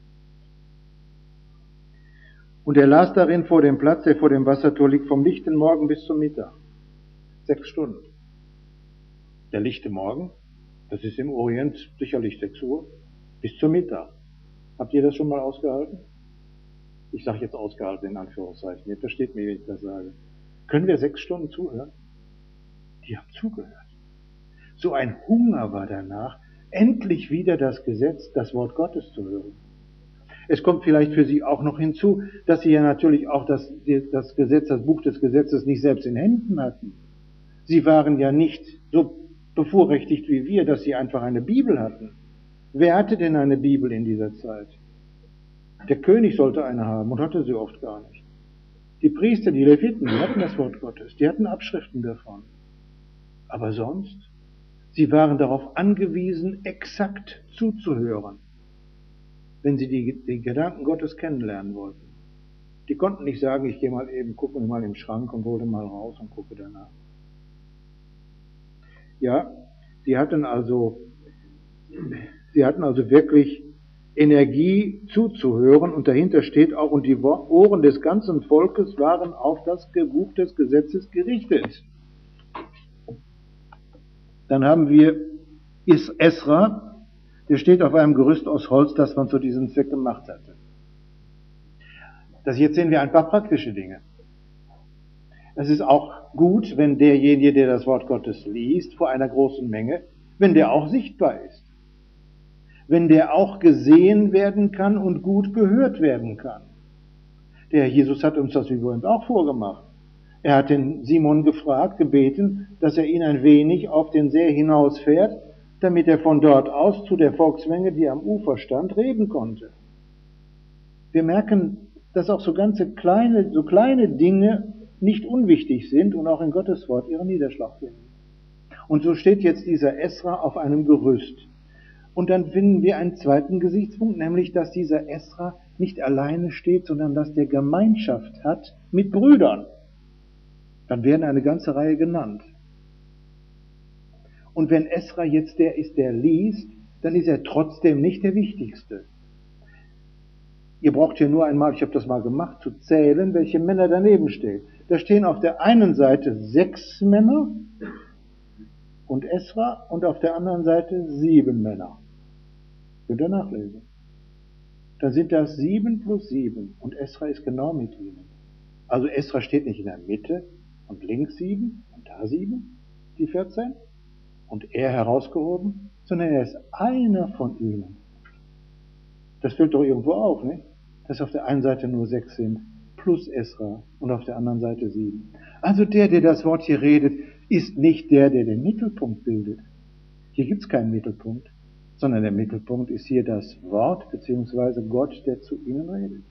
Und er las darin vor dem Platz, der vor dem Wassertor liegt, vom lichten Morgen bis zum Mittag. 6 Stunden. Der lichte Morgen, das ist im Orient sicherlich 6 Uhr, bis zum Mittag. Habt ihr das schon mal ausgehalten? Ich sage jetzt ausgehalten in Anführungszeichen. Ihr versteht mich, wenn ich das sage. Können wir 6 Stunden zuhören? Die haben zugehört. So ein Hunger war danach, endlich wieder das Gesetz, das Wort Gottes zu hören. Es kommt vielleicht für sie auch noch hinzu, dass sie ja natürlich auch das Gesetz, das Buch des Gesetzes nicht selbst in Händen hatten. Sie waren ja nicht so bevorrechtigt wie wir, dass sie einfach eine Bibel hatten. Wer hatte denn eine Bibel in dieser Zeit? Der König sollte eine haben und hatte sie oft gar nicht. Die Priester, die Leviten, die hatten das Wort Gottes, die hatten Abschriften davon. Aber sonst, sie waren darauf angewiesen, exakt zuzuhören, wenn sie die Gedanken Gottes kennenlernen wollten. Die konnten nicht sagen, ich gehe mal eben, gucke mal im Schrank und hole mal raus und gucke danach. Ja, sie hatten also wirklich Energie zuzuhören und dahinter steht auch, und die Ohren des ganzen Volkes waren auf das Buch des Gesetzes gerichtet. Dann haben wir Esra, der steht auf einem Gerüst aus Holz, das man zu diesem Zweck gemacht hatte. Jetzt sehen wir ein paar praktische Dinge. Es ist auch gut, wenn derjenige, der das Wort Gottes liest, vor einer großen Menge, wenn der auch sichtbar ist. Wenn der auch gesehen werden kann und gut gehört werden kann. Der Herr Jesus hat uns das übrigens auch vorgemacht. Er hat den Simon gefragt, gebeten, dass er ihn ein wenig auf den See hinausfährt, damit er von dort aus zu der Volksmenge, die am Ufer stand, reden konnte. Wir merken, dass auch so kleine Dinge nicht unwichtig sind und auch in Gottes Wort ihren Niederschlag finden. Und so steht jetzt dieser Esra auf einem Gerüst. Und dann finden wir einen zweiten Gesichtspunkt, nämlich, dass dieser Esra nicht alleine steht, sondern dass der Gemeinschaft hat mit Brüdern. Dann werden eine ganze Reihe genannt. Und wenn Esra jetzt der ist, der liest, dann ist er trotzdem nicht der Wichtigste. Ihr braucht hier nur einmal, ich habe das mal gemacht, zu zählen, welche Männer daneben stehen. Da stehen auf der einen Seite 6 Männer und Esra und auf der anderen Seite 7 Männer. Könnt ihr nachlesen. Dann sind das 7 plus 7 und Esra ist genau mit ihnen. Also Esra steht nicht in der Mitte und links 7 und da 7, die 14, und er herausgehoben, sondern er ist einer von ihnen. Das fällt doch irgendwo auf, nicht? Dass auf der einen Seite nur 6 sind, plus Esra, und auf der anderen Seite 7. Also der das Wort hier redet, ist nicht der den Mittelpunkt bildet. Hier gibt es keinen Mittelpunkt, sondern der Mittelpunkt ist hier das Wort, beziehungsweise Gott, der zu ihnen redet.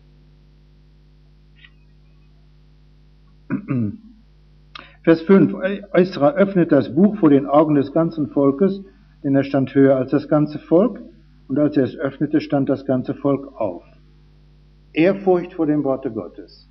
Vers 5. Esra öffnet das Buch vor den Augen des ganzen Volkes, denn er stand höher als das ganze Volk, und als er es öffnete, stand das ganze Volk auf. Ehrfurcht vor dem Worte Gottes.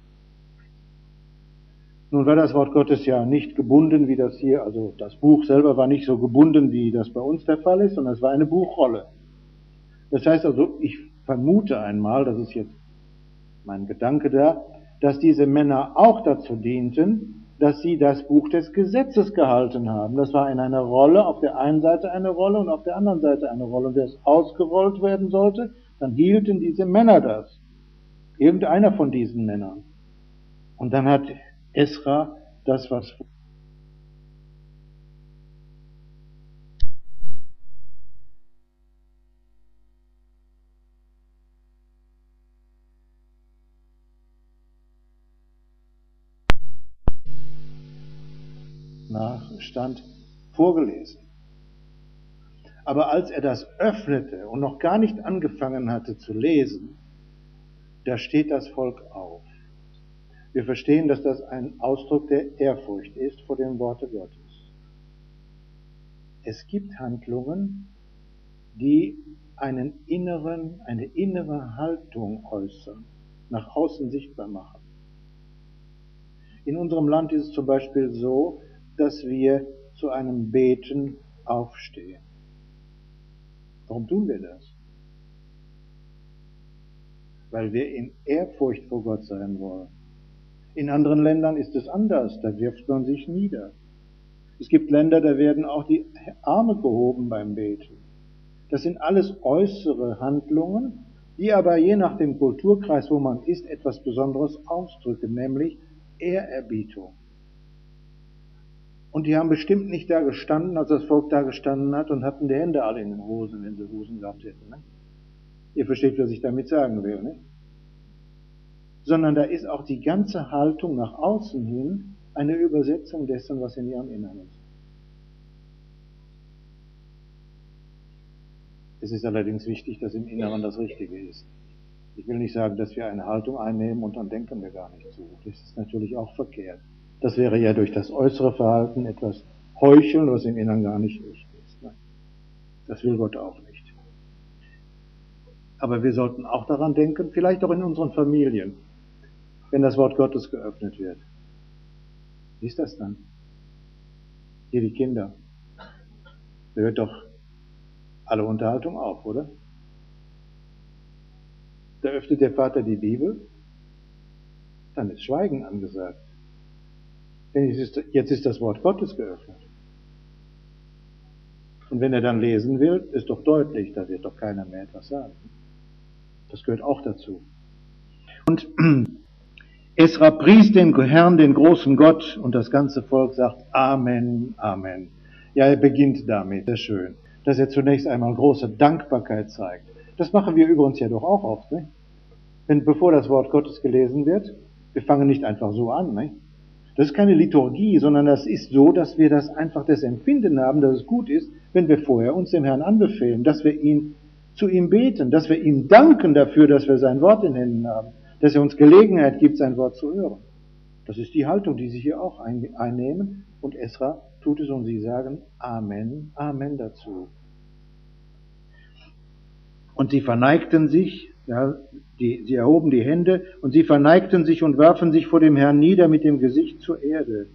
Nun war das Wort Gottes ja nicht gebunden, wie das hier, also das Buch selber war nicht so gebunden, wie das bei uns der Fall ist, sondern es war eine Buchrolle. Das heißt also, ich vermute einmal, das ist jetzt mein Gedanke da, dass diese Männer auch dazu dienten, dass sie das Buch des Gesetzes gehalten haben. Das war in einer Rolle, auf der einen Seite eine Rolle und auf der anderen Seite eine Rolle. Und wenn es ausgerollt werden sollte, dann hielten diese Männer das. Irgendeiner von diesen Männern. Und dann hat Esra das, was nachstand, vorgelesen. Aber als er das öffnete und noch gar nicht angefangen hatte zu lesen, da steht das Volk auf. Wir verstehen, dass das ein Ausdruck der Ehrfurcht ist vor dem Worte Gottes. Es gibt Handlungen, die eine innere Haltung äußern, nach außen sichtbar machen. In unserem Land ist es zum Beispiel so, dass wir zu einem Beten aufstehen. Warum tun wir das? Weil wir in Ehrfurcht vor Gott sein wollen. In anderen Ländern ist es anders, da wirft man sich nieder. Es gibt Länder, da werden auch die Arme gehoben beim Beten. Das sind alles äußere Handlungen, die aber je nach dem Kulturkreis, wo man ist, etwas Besonderes ausdrücken, nämlich Ehrerbietung. Und die haben bestimmt nicht da gestanden, als das Volk da gestanden hat und hatten die Hände alle in den Hosen, wenn sie Hosen gehabt hätten. Ne? Ihr versteht, was ich damit sagen will, nicht? Sondern da ist auch die ganze Haltung nach außen hin eine Übersetzung dessen, was in ihrem Inneren ist. Es ist allerdings wichtig, dass im Inneren das Richtige ist. Ich will nicht sagen, dass wir eine Haltung einnehmen und dann denken wir gar nicht so. Das ist natürlich auch verkehrt. Das wäre ja durch das äußere Verhalten etwas heucheln, was im Inneren gar nicht echt ist. Das will Gott auch nicht. Aber wir sollten auch daran denken, vielleicht auch in unseren Familien, wenn das Wort Gottes geöffnet wird. Wie ist das dann? Hier die Kinder. Da hört doch alle Unterhaltung auf, oder? Da öffnet der Vater die Bibel, dann ist Schweigen angesagt. Denn jetzt ist das Wort Gottes geöffnet. Und wenn er dann lesen will, ist doch deutlich, da wird doch keiner mehr etwas sagen. Das gehört auch dazu. Und Esra pries den Herrn, den großen Gott, und das ganze Volk sagt Amen, Amen. Ja, er beginnt damit, sehr schön, dass er zunächst einmal große Dankbarkeit zeigt. Das machen wir übrigens ja doch auch oft, ne? Bevor das Wort Gottes gelesen wird, wir fangen nicht einfach so an, ne? Das ist keine Liturgie, sondern das ist so, dass wir das einfach das Empfinden haben, dass es gut ist, wenn wir vorher uns dem Herrn anbefehlen, dass wir zu ihm beten, dass wir ihm danken dafür, dass wir sein Wort in Händen haben, dass er uns Gelegenheit gibt, sein Wort zu hören. Das ist die Haltung, die sie hier auch einnehmen, und Esra tut es und sie sagen Amen, Amen dazu. Und sie verneigten sich, ja, sie erhoben die Hände und sie verneigten sich und warfen sich vor dem Herrn nieder mit dem Gesicht zur Erde.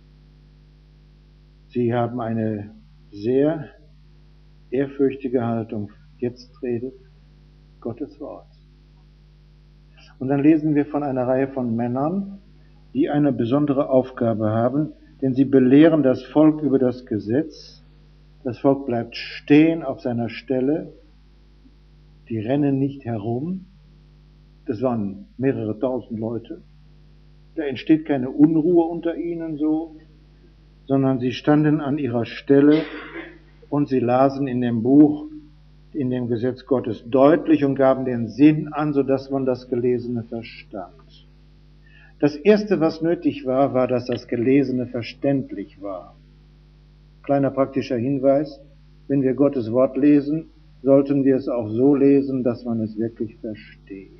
Sie haben eine sehr ehrfürchtige Haltung. Jetzt redet Gottes Wort. Und dann lesen wir von einer Reihe von Männern, die eine besondere Aufgabe haben, denn sie belehren das Volk über das Gesetz. Das Volk bleibt stehen auf seiner Stelle. Die rennen nicht herum. Das waren mehrere tausend Leute. Da entsteht keine Unruhe unter ihnen so, sondern sie standen an ihrer Stelle und sie lasen in dem Buch, in dem Gesetz Gottes deutlich und gaben den Sinn an, sodass man das Gelesene verstand. Das Erste, was nötig war, war, dass das Gelesene verständlich war. Kleiner praktischer Hinweis: Wenn wir Gottes Wort lesen, sollten wir es auch so lesen, dass man es wirklich versteht.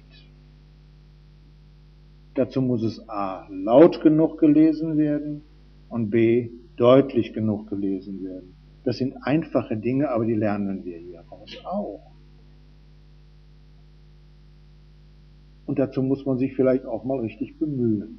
Dazu muss es a. laut genug gelesen werden und b. deutlich genug gelesen werden. Das sind einfache Dinge, aber die lernen wir hieraus auch. Und dazu muss man sich vielleicht auch mal richtig bemühen.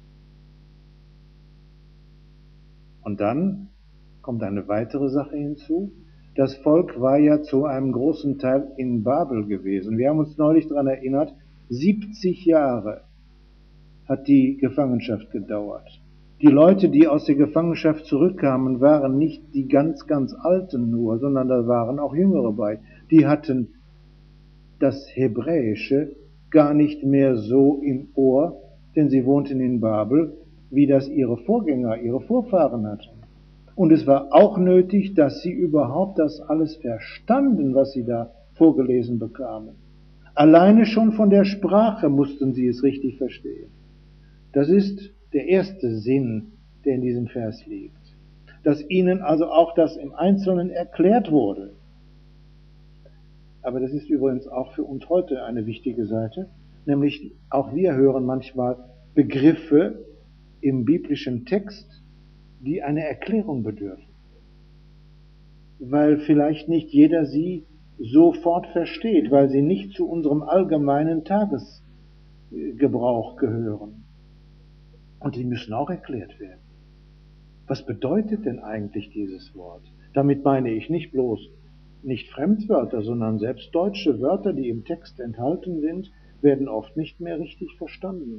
Und dann kommt eine weitere Sache hinzu. Das Volk war ja zu einem großen Teil in Babel gewesen. Wir haben uns neulich daran erinnert, 70 Jahre hat die Gefangenschaft gedauert. Die Leute, die aus der Gefangenschaft zurückkamen, waren nicht die ganz, ganz Alten nur, sondern da waren auch Jüngere bei. Die hatten das Hebräische gar nicht mehr so im Ohr, denn sie wohnten in Babel, wie das ihre Vorgänger, ihre Vorfahren hatten. Und es war auch nötig, dass sie überhaupt das alles verstanden, was sie da vorgelesen bekamen. Alleine schon von der Sprache mussten sie es richtig verstehen. Das ist der erste Sinn, der in diesem Vers liegt. Dass ihnen also auch das im Einzelnen erklärt wurde. Aber das ist übrigens auch für uns heute eine wichtige Seite, nämlich auch wir hören manchmal Begriffe im biblischen Text, die eine Erklärung bedürfen, weil vielleicht nicht jeder sie sofort versteht, weil sie nicht zu unserem allgemeinen Tagesgebrauch gehören. Und die müssen auch erklärt werden. Was bedeutet denn eigentlich dieses Wort? Damit meine ich nicht bloß nicht Fremdwörter, sondern selbst deutsche Wörter, die im Text enthalten sind, werden oft nicht mehr richtig verstanden.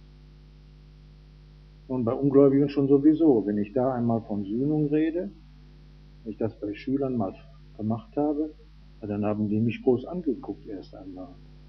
Und bei Ungläubigen schon sowieso. Wenn ich da einmal von Sühnung rede, wenn ich das bei Schülern mal gemacht habe, dann haben die mich groß angeguckt erst einmal.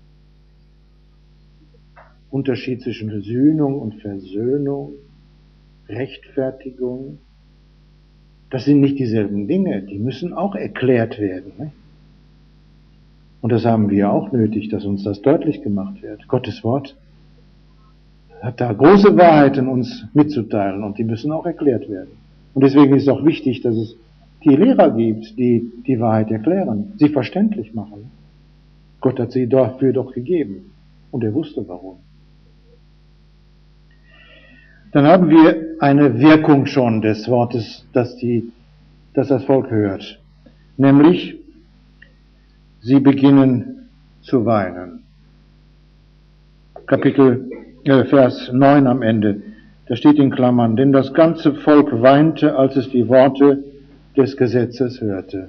Unterschied zwischen Sühnung und Versöhnung, Rechtfertigung, das sind nicht dieselben Dinge, die müssen auch erklärt werden. Ne? Und das haben wir auch nötig, dass uns das deutlich gemacht wird. Gottes Wort hat da große Wahrheiten uns mitzuteilen und die müssen auch erklärt werden. Und deswegen ist es auch wichtig, dass es die Lehrer gibt, die die Wahrheit erklären, sie verständlich machen. Gott hat sie dafür doch gegeben und er wusste warum. Dann haben wir eine Wirkung schon des Wortes, das das Volk hört. Nämlich, sie beginnen zu weinen. Vers 9 am Ende, da steht in Klammern, denn das ganze Volk weinte, als es die Worte des Gesetzes hörte.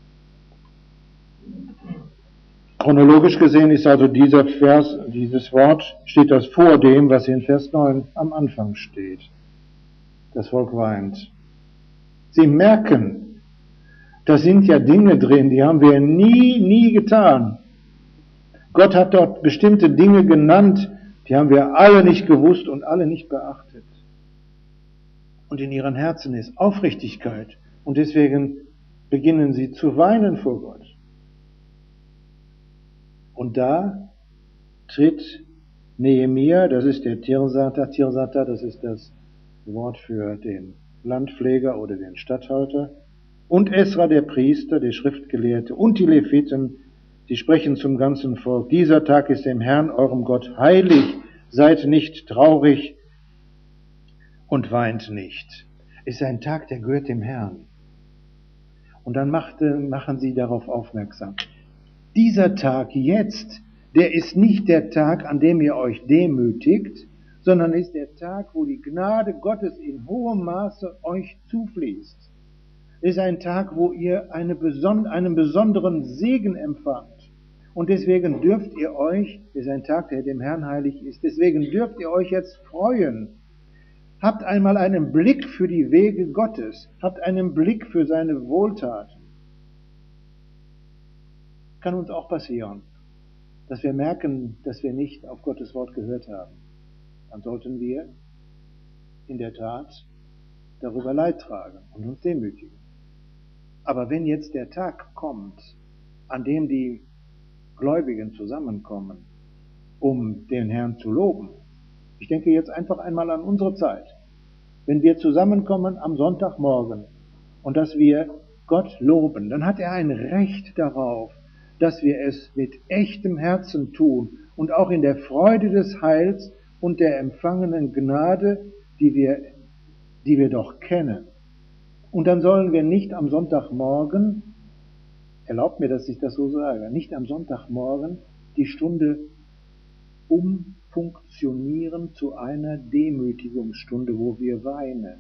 Chronologisch gesehen ist also dieser Vers, dieses Wort, steht das vor dem, was in Vers 9 am Anfang steht. Das Volk weint. Sie merken, da sind ja Dinge drin, die haben wir nie getan. Gott hat dort bestimmte Dinge genannt, Die haben wir alle nicht gewusst und alle nicht beachtet. Und in ihren Herzen ist Aufrichtigkeit. Und deswegen beginnen sie zu weinen vor Gott. Und da tritt Nehemia, das ist der Tirsata, das ist das Wort für den Landpfleger oder den Statthalter, und Esra, der Priester, der Schriftgelehrte, und die Leviten, die sprechen zum ganzen Volk: Dieser Tag ist dem Herrn, eurem Gott, heilig, seid nicht traurig und weint nicht. Ist ein Tag, der gehört dem Herrn. Und dann machen sie darauf aufmerksam: Dieser Tag jetzt, der ist nicht der Tag, an dem ihr euch demütigt, sondern ist der Tag, wo die Gnade Gottes in hohem Maße euch zufließt. Ist ein Tag, wo ihr einen besonderen Segen empfangt. Und deswegen dürft ihr euch, ist ein Tag, der dem Herrn heilig ist, deswegen dürft ihr euch jetzt freuen. Habt einmal einen Blick für die Wege Gottes, habt einen Blick für seine Wohltaten. Kann uns auch passieren, dass wir merken, dass wir nicht auf Gottes Wort gehört haben. Dann sollten wir in der Tat darüber Leid tragen und uns demütigen. Aber wenn jetzt der Tag kommt, an dem die Gläubigen zusammenkommen, um den Herrn zu loben, ich denke jetzt einfach einmal an unsere Zeit, wenn wir zusammenkommen am Sonntagmorgen und dass wir Gott loben, dann hat er ein Recht darauf, dass wir es mit echtem Herzen tun und auch in der Freude des Heils und der empfangenen Gnade, die wir doch kennen. Und dann sollen wir nicht am Sonntagmorgen, erlaubt mir, dass ich das so sage, nicht am Sonntagmorgen die Stunde umfunktionieren zu einer Demütigungsstunde, wo wir weinen.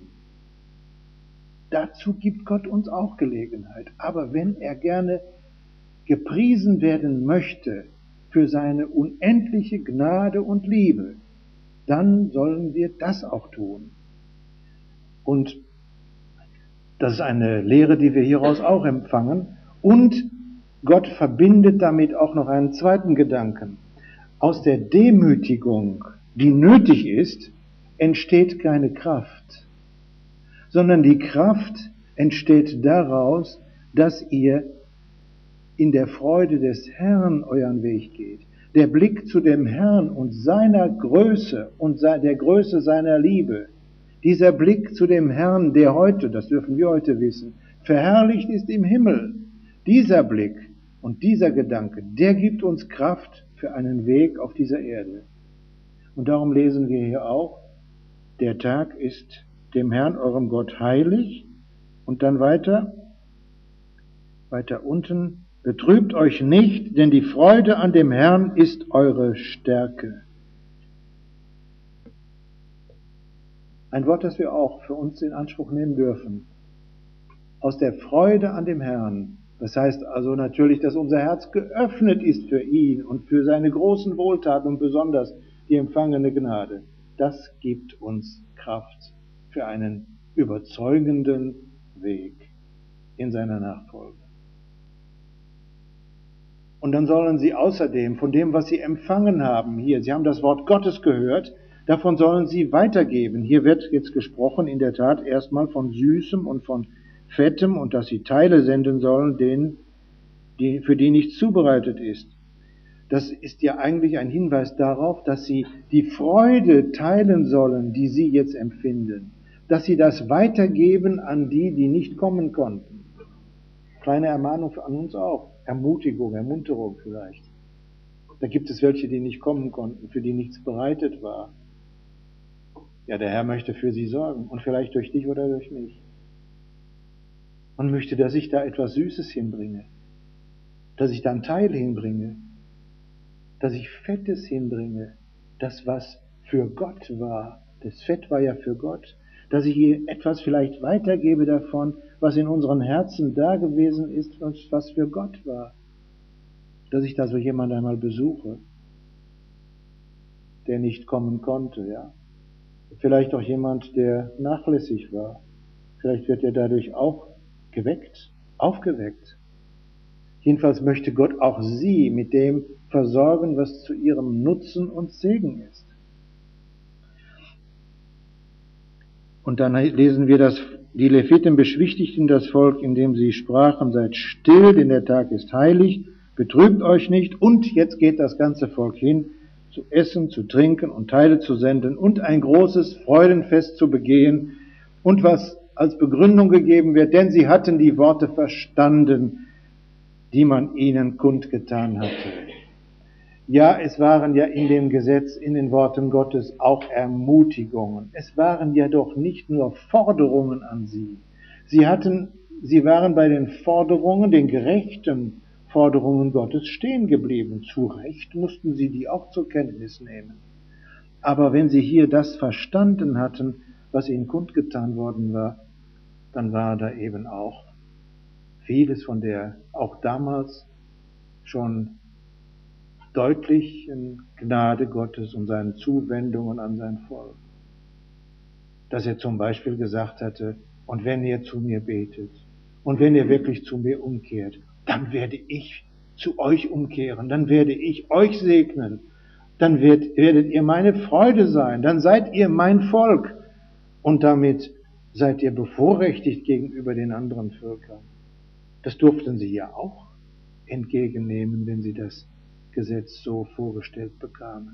Dazu gibt Gott uns auch Gelegenheit. Aber wenn er gerne gepriesen werden möchte für seine unendliche Gnade und Liebe, dann sollen wir das auch tun. Und das ist eine Lehre, die wir hieraus auch empfangen. Und Gott verbindet damit auch noch einen zweiten Gedanken. Aus der Demütigung, die nötig ist, entsteht keine Kraft, sondern die Kraft entsteht daraus, dass ihr in der Freude des Herrn euren Weg geht. Der Blick zu dem Herrn und seiner Größe und der Größe seiner Liebe. Dieser Blick zu dem Herrn, der heute, das dürfen wir heute wissen, verherrlicht ist im Himmel. Dieser Blick und dieser Gedanke, der gibt uns Kraft für einen Weg auf dieser Erde. Und darum lesen wir hier auch: Der Tag ist dem Herrn, eurem Gott, heilig. Und dann weiter unten: Betrübt euch nicht, denn die Freude an dem Herrn ist eure Stärke. Ein Wort, das wir auch für uns in Anspruch nehmen dürfen. Aus der Freude an dem Herrn. Das heißt also natürlich, dass unser Herz geöffnet ist für ihn und für seine großen Wohltaten und besonders die empfangene Gnade. Das gibt uns Kraft für einen überzeugenden Weg in seiner Nachfolge. Und dann sollen sie außerdem von dem, was sie empfangen haben, hier, sie haben das Wort Gottes gehört, davon sollen sie weitergeben. Hier wird jetzt gesprochen in der Tat erstmal von Süßem und von Fettem und dass sie Teile senden sollen, für die nichts zubereitet ist. Das ist ja eigentlich ein Hinweis darauf, dass sie die Freude teilen sollen, die sie jetzt empfinden. Dass sie das weitergeben an die, die nicht kommen konnten. Kleine Ermahnung an uns auch. Ermutigung, Ermunterung vielleicht. Da gibt es welche, die nicht kommen konnten, für die nichts bereitet war. Ja, der Herr möchte für sie sorgen und vielleicht durch dich oder durch mich. Und möchte, dass ich da etwas Süßes hinbringe, dass ich da einen Teil hinbringe, dass ich Fettes hinbringe, das was für Gott war. Das Fett war ja für Gott. Dass ich ihr etwas vielleicht weitergebe davon, was in unseren Herzen da gewesen ist und was für Gott war. Dass ich da so jemand einmal besuche, der nicht kommen konnte, ja. Vielleicht auch jemand, der nachlässig war. Vielleicht wird er dadurch auch aufgeweckt. Jedenfalls möchte Gott auch sie mit dem versorgen, was zu ihrem Nutzen und Segen ist. Und dann lesen wir, dass die Leviten beschwichtigten das Volk, indem sie sprachen, seid still, denn der Tag ist heilig, betrübt euch nicht. Und jetzt geht das ganze Volk hin, zu essen, zu trinken und Teile zu senden und ein großes Freudenfest zu begehen. Und was als Begründung gegeben wird, denn sie hatten die Worte verstanden, die man ihnen kundgetan hatte. Ja, es waren ja in dem Gesetz, in den Worten Gottes auch Ermutigungen. Es waren ja doch nicht nur Forderungen an sie. Sie waren bei den Forderungen, den gerechten Forderungen Gottes stehen geblieben. Zu Recht mussten sie die auch zur Kenntnis nehmen. Aber wenn sie hier das verstanden hatten, was ihnen kundgetan worden war, dann war da eben auch vieles von der auch damals schon deutlichen Gnade Gottes und seinen Zuwendungen an sein Volk. Dass er zum Beispiel gesagt hatte, und wenn ihr zu mir betet und wenn ihr wirklich zu mir umkehrt, dann werde ich zu euch umkehren, dann werde ich euch segnen, dann werdet ihr meine Freude sein, dann seid ihr mein Volk und damit seid ihr bevorrechtigt gegenüber den anderen Völkern. Das durften sie ja auch entgegennehmen, wenn sie das Gesetz so vorgestellt bekamen.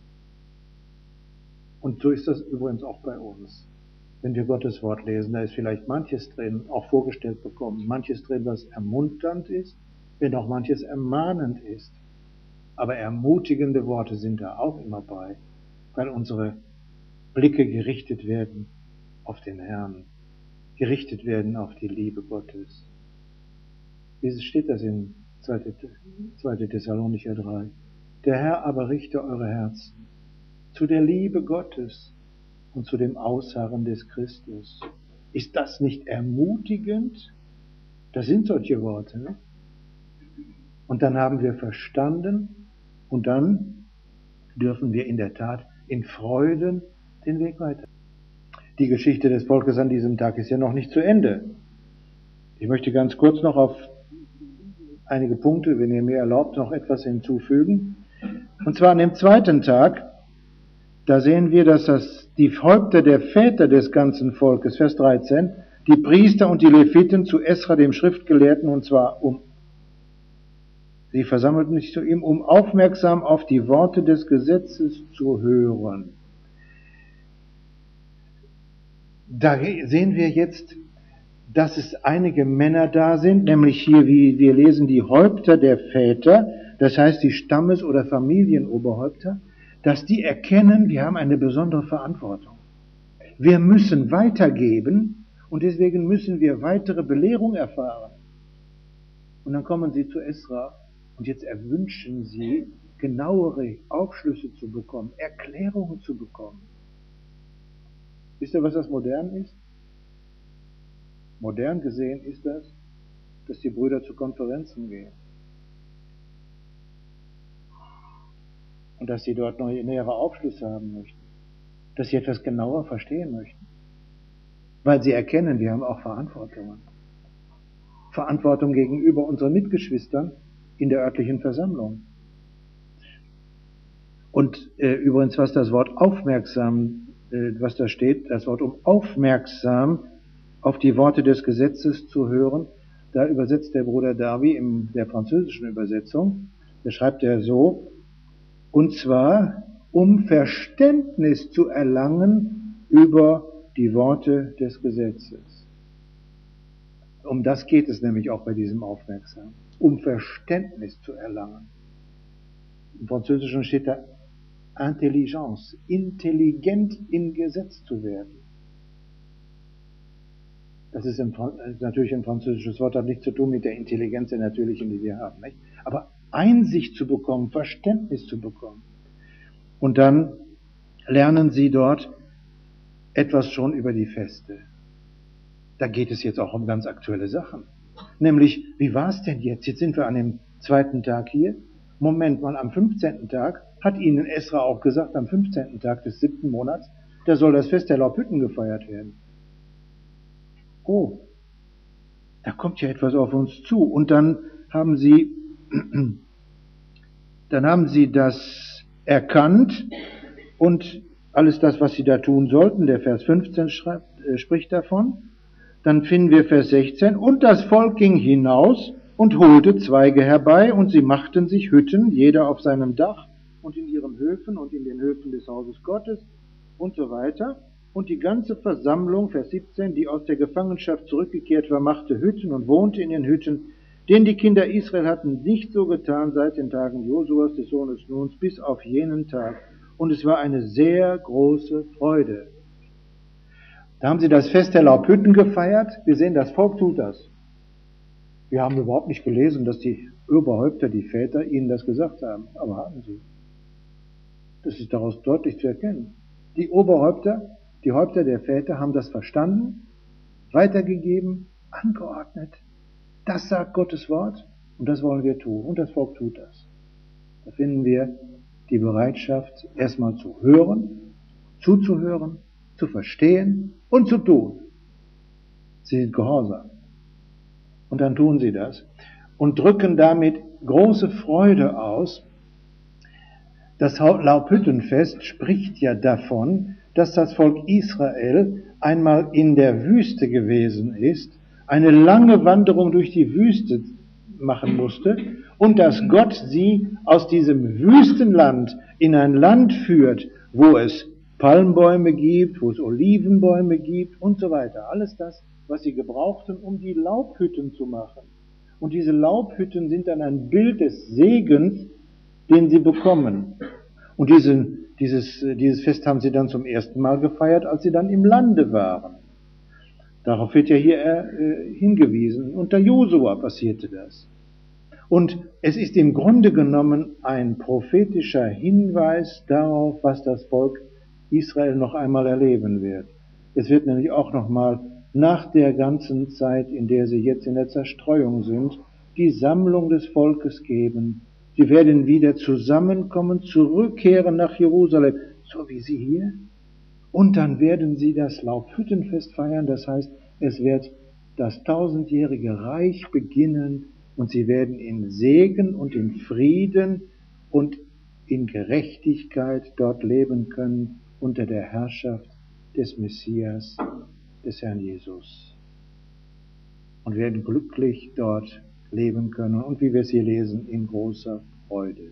Und so ist das übrigens auch bei uns. Wenn wir Gottes Wort lesen, da ist vielleicht manches drin, auch vorgestellt bekommen, manches drin, was ermunternd ist, wenn auch manches ermahnend ist. Aber ermutigende Worte sind da auch immer bei, weil unsere Blicke gerichtet werden auf den Herrn, gerichtet werden auf die Liebe Gottes. Wie steht das in 2. Thessalonicher 3? Der Herr aber richte eure Herzen zu der Liebe Gottes und zu dem Ausharren des Christus. Ist das nicht ermutigend? Das sind solche Worte. Ne? Und dann haben wir verstanden und dann dürfen wir in der Tat in Freuden den Weg weiter. Die Geschichte des Volkes an diesem Tag ist ja noch nicht zu Ende. Ich möchte ganz kurz noch auf einige Punkte, wenn ihr mir erlaubt, noch etwas hinzufügen. Und zwar an dem zweiten Tag, da sehen wir, dass die Häupter der Väter des ganzen Volkes, Vers 13, die Priester und die Leviten zu Esra, dem Schriftgelehrten, und zwar sie versammelten sich zu ihm, um aufmerksam auf die Worte des Gesetzes zu hören. Da sehen wir jetzt, dass es einige Männer da sind, nämlich hier, wie wir lesen, die Häupter der Väter, das heißt die Stammes- oder Familienoberhäupter, dass die erkennen, wir haben eine besondere Verantwortung. Wir müssen weitergeben und deswegen müssen wir weitere Belehrung erfahren. Und dann kommen sie zu Esra und jetzt erwünschen sie, genauere Aufschlüsse zu bekommen, Erklärungen zu bekommen. Wisst ihr, was das modern ist? Modern gesehen ist das, dass die Brüder zu Konferenzen gehen. Und dass sie dort noch nähere Aufschlüsse haben möchten. Dass sie etwas genauer verstehen möchten. Weil sie erkennen, wir haben auch Verantwortungen. Verantwortung gegenüber unseren Mitgeschwistern in der örtlichen Versammlung. Und übrigens, was das Wort aufmerksam, was da steht, das Wort um aufmerksam auf die Worte des Gesetzes zu hören, da übersetzt der Bruder Darby in der französischen Übersetzung, da schreibt er so, und zwar, um Verständnis zu erlangen über die Worte des Gesetzes. Um das geht es nämlich auch bei diesem Aufmerksam, um Verständnis zu erlangen. Im Französischen steht da Intelligence, intelligent im Gesetz zu werden. Das ist natürlich ein französisches Wort, hat nichts zu tun mit der Intelligenz der natürlichen, die wir haben. Nicht? Aber Einsicht zu bekommen, Verständnis zu bekommen. Und dann lernen sie dort etwas schon über die Feste. Da geht es jetzt auch um ganz aktuelle Sachen. Nämlich, wie war es denn jetzt? Jetzt sind wir an dem zweiten Tag hier. Moment mal, am 15. Tag hat ihnen Esra auch gesagt, am 15. Tag des 7. Monats, da soll das Fest der Laubhütten gefeiert werden. Oh, da kommt ja etwas auf uns zu. Und dann haben sie das erkannt und alles das, was sie da tun sollten. Der Vers 15 spricht davon. Dann finden wir Vers 16. Und das Volk ging hinaus und holte Zweige herbei, und sie machten sich Hütten, jeder auf seinem Dach und in ihren Höfen und in den Höfen des Hauses Gottes und so weiter. Und die ganze Versammlung, Vers 17, die aus der Gefangenschaft zurückgekehrt war, machte Hütten und wohnte in den Hütten, denn die Kinder Israel hatten nicht so getan seit den Tagen Josuas, des Sohnes Nuns, bis auf jenen Tag. Und es war eine sehr große Freude. Da haben sie das Fest der Laubhütten gefeiert. Wir sehen, das Volk tut das. Wir haben überhaupt nicht gelesen, dass die Oberhäupter, die Väter, ihnen das gesagt haben. Aber hatten sie. Das ist daraus deutlich zu erkennen. Die Oberhäupter, die Häupter der Väter haben das verstanden, weitergegeben, angeordnet. Das sagt Gottes Wort und das wollen wir tun. Und das Volk tut das. Da finden wir die Bereitschaft, erstmal zu hören, zuzuhören, zu verstehen und zu tun. Sie sind gehorsam. Und dann tun sie das und drücken damit große Freude aus. Das Laubhüttenfest spricht ja davon, dass das Volk Israel einmal in der Wüste gewesen ist, eine lange Wanderung durch die Wüste machen musste und dass Gott sie aus diesem Wüstenland in ein Land führt, wo es Palmbäume gibt, wo es Olivenbäume gibt und so weiter. Alles das, was sie gebrauchten, um die Laubhütten zu machen. Und diese Laubhütten sind dann ein Bild des Segens, den sie bekommen. Und dieses Fest haben sie dann zum ersten Mal gefeiert, als sie dann im Lande waren. Darauf wird ja hier hingewiesen. Unter Josua passierte das. Und es ist im Grunde genommen ein prophetischer Hinweis darauf, was das Volk Israel noch einmal erleben wird. Es wird nämlich auch noch mal nach der ganzen Zeit, in der sie jetzt in der Zerstreuung sind, die Sammlung des Volkes geben. Sie werden wieder zusammenkommen, zurückkehren nach Jerusalem, so wie sie hier. Und dann werden sie das Laubhüttenfest feiern, das heißt, es wird das 1000-jährige Reich beginnen und sie werden in Segen und in Frieden und in Gerechtigkeit dort leben können unter der Herrschaft des Messias, des Herrn Jesus. Und werden glücklich dort leben können und wie wir es hier lesen, in großer Freude.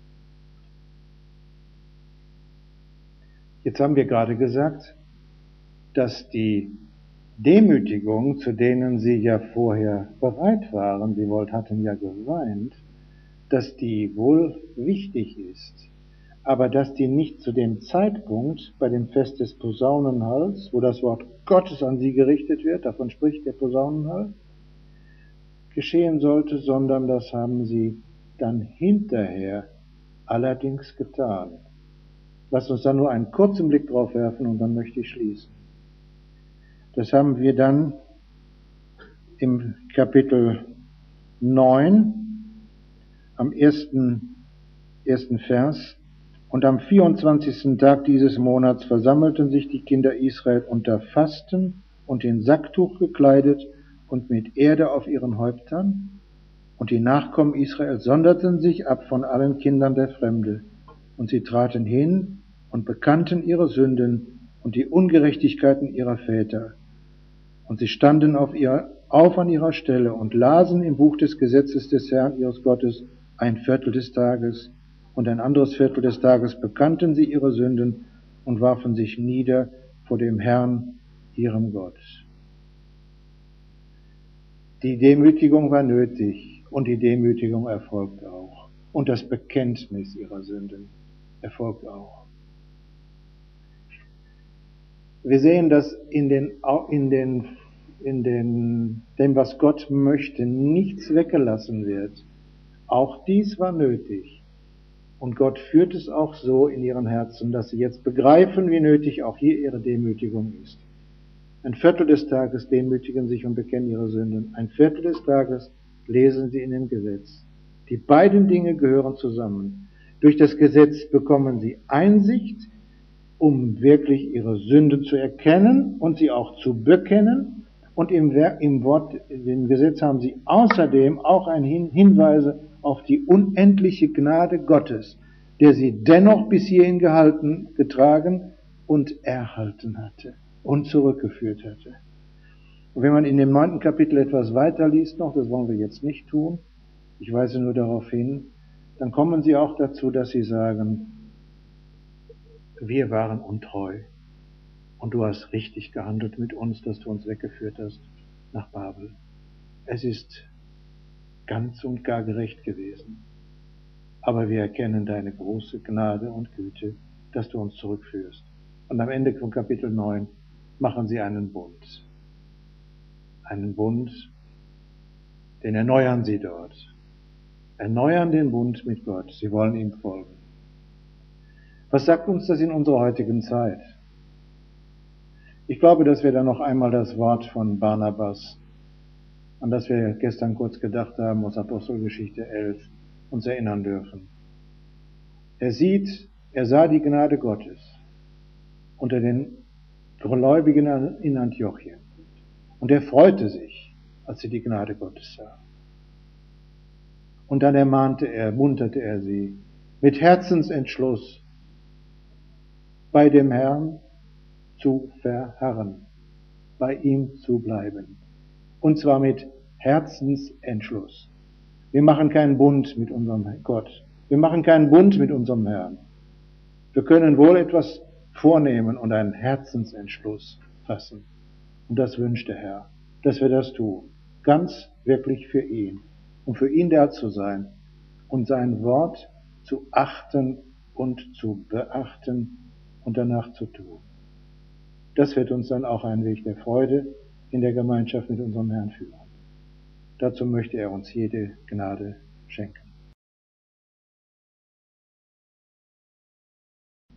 Jetzt haben wir gerade gesagt, dass die Demütigung, zu denen sie ja vorher bereit waren, sie hatten ja geweint, dass die wohl wichtig ist, aber dass die nicht zu dem Zeitpunkt bei dem Fest des Posaunenhalls, wo das Wort Gottes an sie gerichtet wird, davon spricht der Posaunenhall, geschehen sollte, sondern das haben sie dann hinterher allerdings getan. Lasst uns da nur einen kurzen Blick drauf werfen und dann möchte ich schließen. Das haben wir dann im Kapitel 9 am ersten Vers. Und am 24. Tag dieses Monats versammelten sich die Kinder Israel unter Fasten und in Sacktuch gekleidet und mit Erde auf ihren Häuptern. Und die Nachkommen Israel sonderten sich ab von allen Kindern der Fremde. Und sie traten hin und bekannten ihre Sünden und die Ungerechtigkeiten ihrer Väter. Und sie standen auf an ihrer Stelle und lasen im Buch des Gesetzes des Herrn ihres Gottes ein Viertel des Tages. Und ein anderes Viertel des Tages bekannten sie ihre Sünden und warfen sich nieder vor dem Herrn, ihrem Gott. Die Demütigung war nötig und die Demütigung erfolgt auch. Und das Bekenntnis ihrer Sünden erfolgt auch. Wir sehen, dass in dem, was Gott möchte, nichts weggelassen wird. Auch dies war nötig. Und Gott führt es auch so in ihren Herzen, dass sie jetzt begreifen, wie nötig auch hier ihre Demütigung ist. Ein Viertel des Tages demütigen sich und bekennen ihre Sünden. Ein Viertel des Tages lesen sie in dem Gesetz. Die beiden Dinge gehören zusammen. Durch das Gesetz bekommen sie Einsicht, um wirklich ihre Sünden zu erkennen und sie auch zu bekennen. Und im Gesetz haben sie außerdem auch Hinweise auf die unendliche Gnade Gottes, der sie dennoch bis hierhin getragen und erhalten hatte und zurückgeführt hatte. Und wenn man in dem 9. Kapitel etwas weiter liest noch, das wollen wir jetzt nicht tun, ich weise nur darauf hin, dann kommen sie auch dazu, dass sie sagen, wir waren untreu und du hast richtig gehandelt mit uns, dass du uns weggeführt hast nach Babel. Es ist ganz und gar gerecht gewesen. Aber wir erkennen deine große Gnade und Güte, dass du uns zurückführst. Und am Ende von Kapitel 9 machen sie einen Bund. Einen Bund, den erneuern sie dort. Erneuern den Bund mit Gott. Sie wollen ihm folgen. Was sagt uns das in unserer heutigen Zeit? Ich glaube, dass wir da noch einmal das Wort von Barnabas, an das wir gestern kurz gedacht haben, aus Apostelgeschichte 11, uns erinnern dürfen. Er sah die Gnade Gottes unter den Gläubigen in Antiochien. Und er freute sich, als er die Gnade Gottes sah. Und dann munterte er sie mit Herzensentschluss bei dem Herrn zu verharren, bei ihm zu bleiben. Und zwar mit Herzensentschluss. Wir machen keinen Bund mit unserem Gott. Wir machen keinen Bund mit unserem Herrn. Wir können wohl etwas vornehmen und einen Herzensentschluss fassen. Und das wünscht der Herr, dass wir das tun. Ganz wirklich für ihn. Und für ihn da zu sein und sein Wort zu achten und zu beachten und danach zu tun. Das wird uns dann auch einen Weg der Freude in der Gemeinschaft mit unserem Herrn führen. Dazu möchte er uns jede Gnade schenken.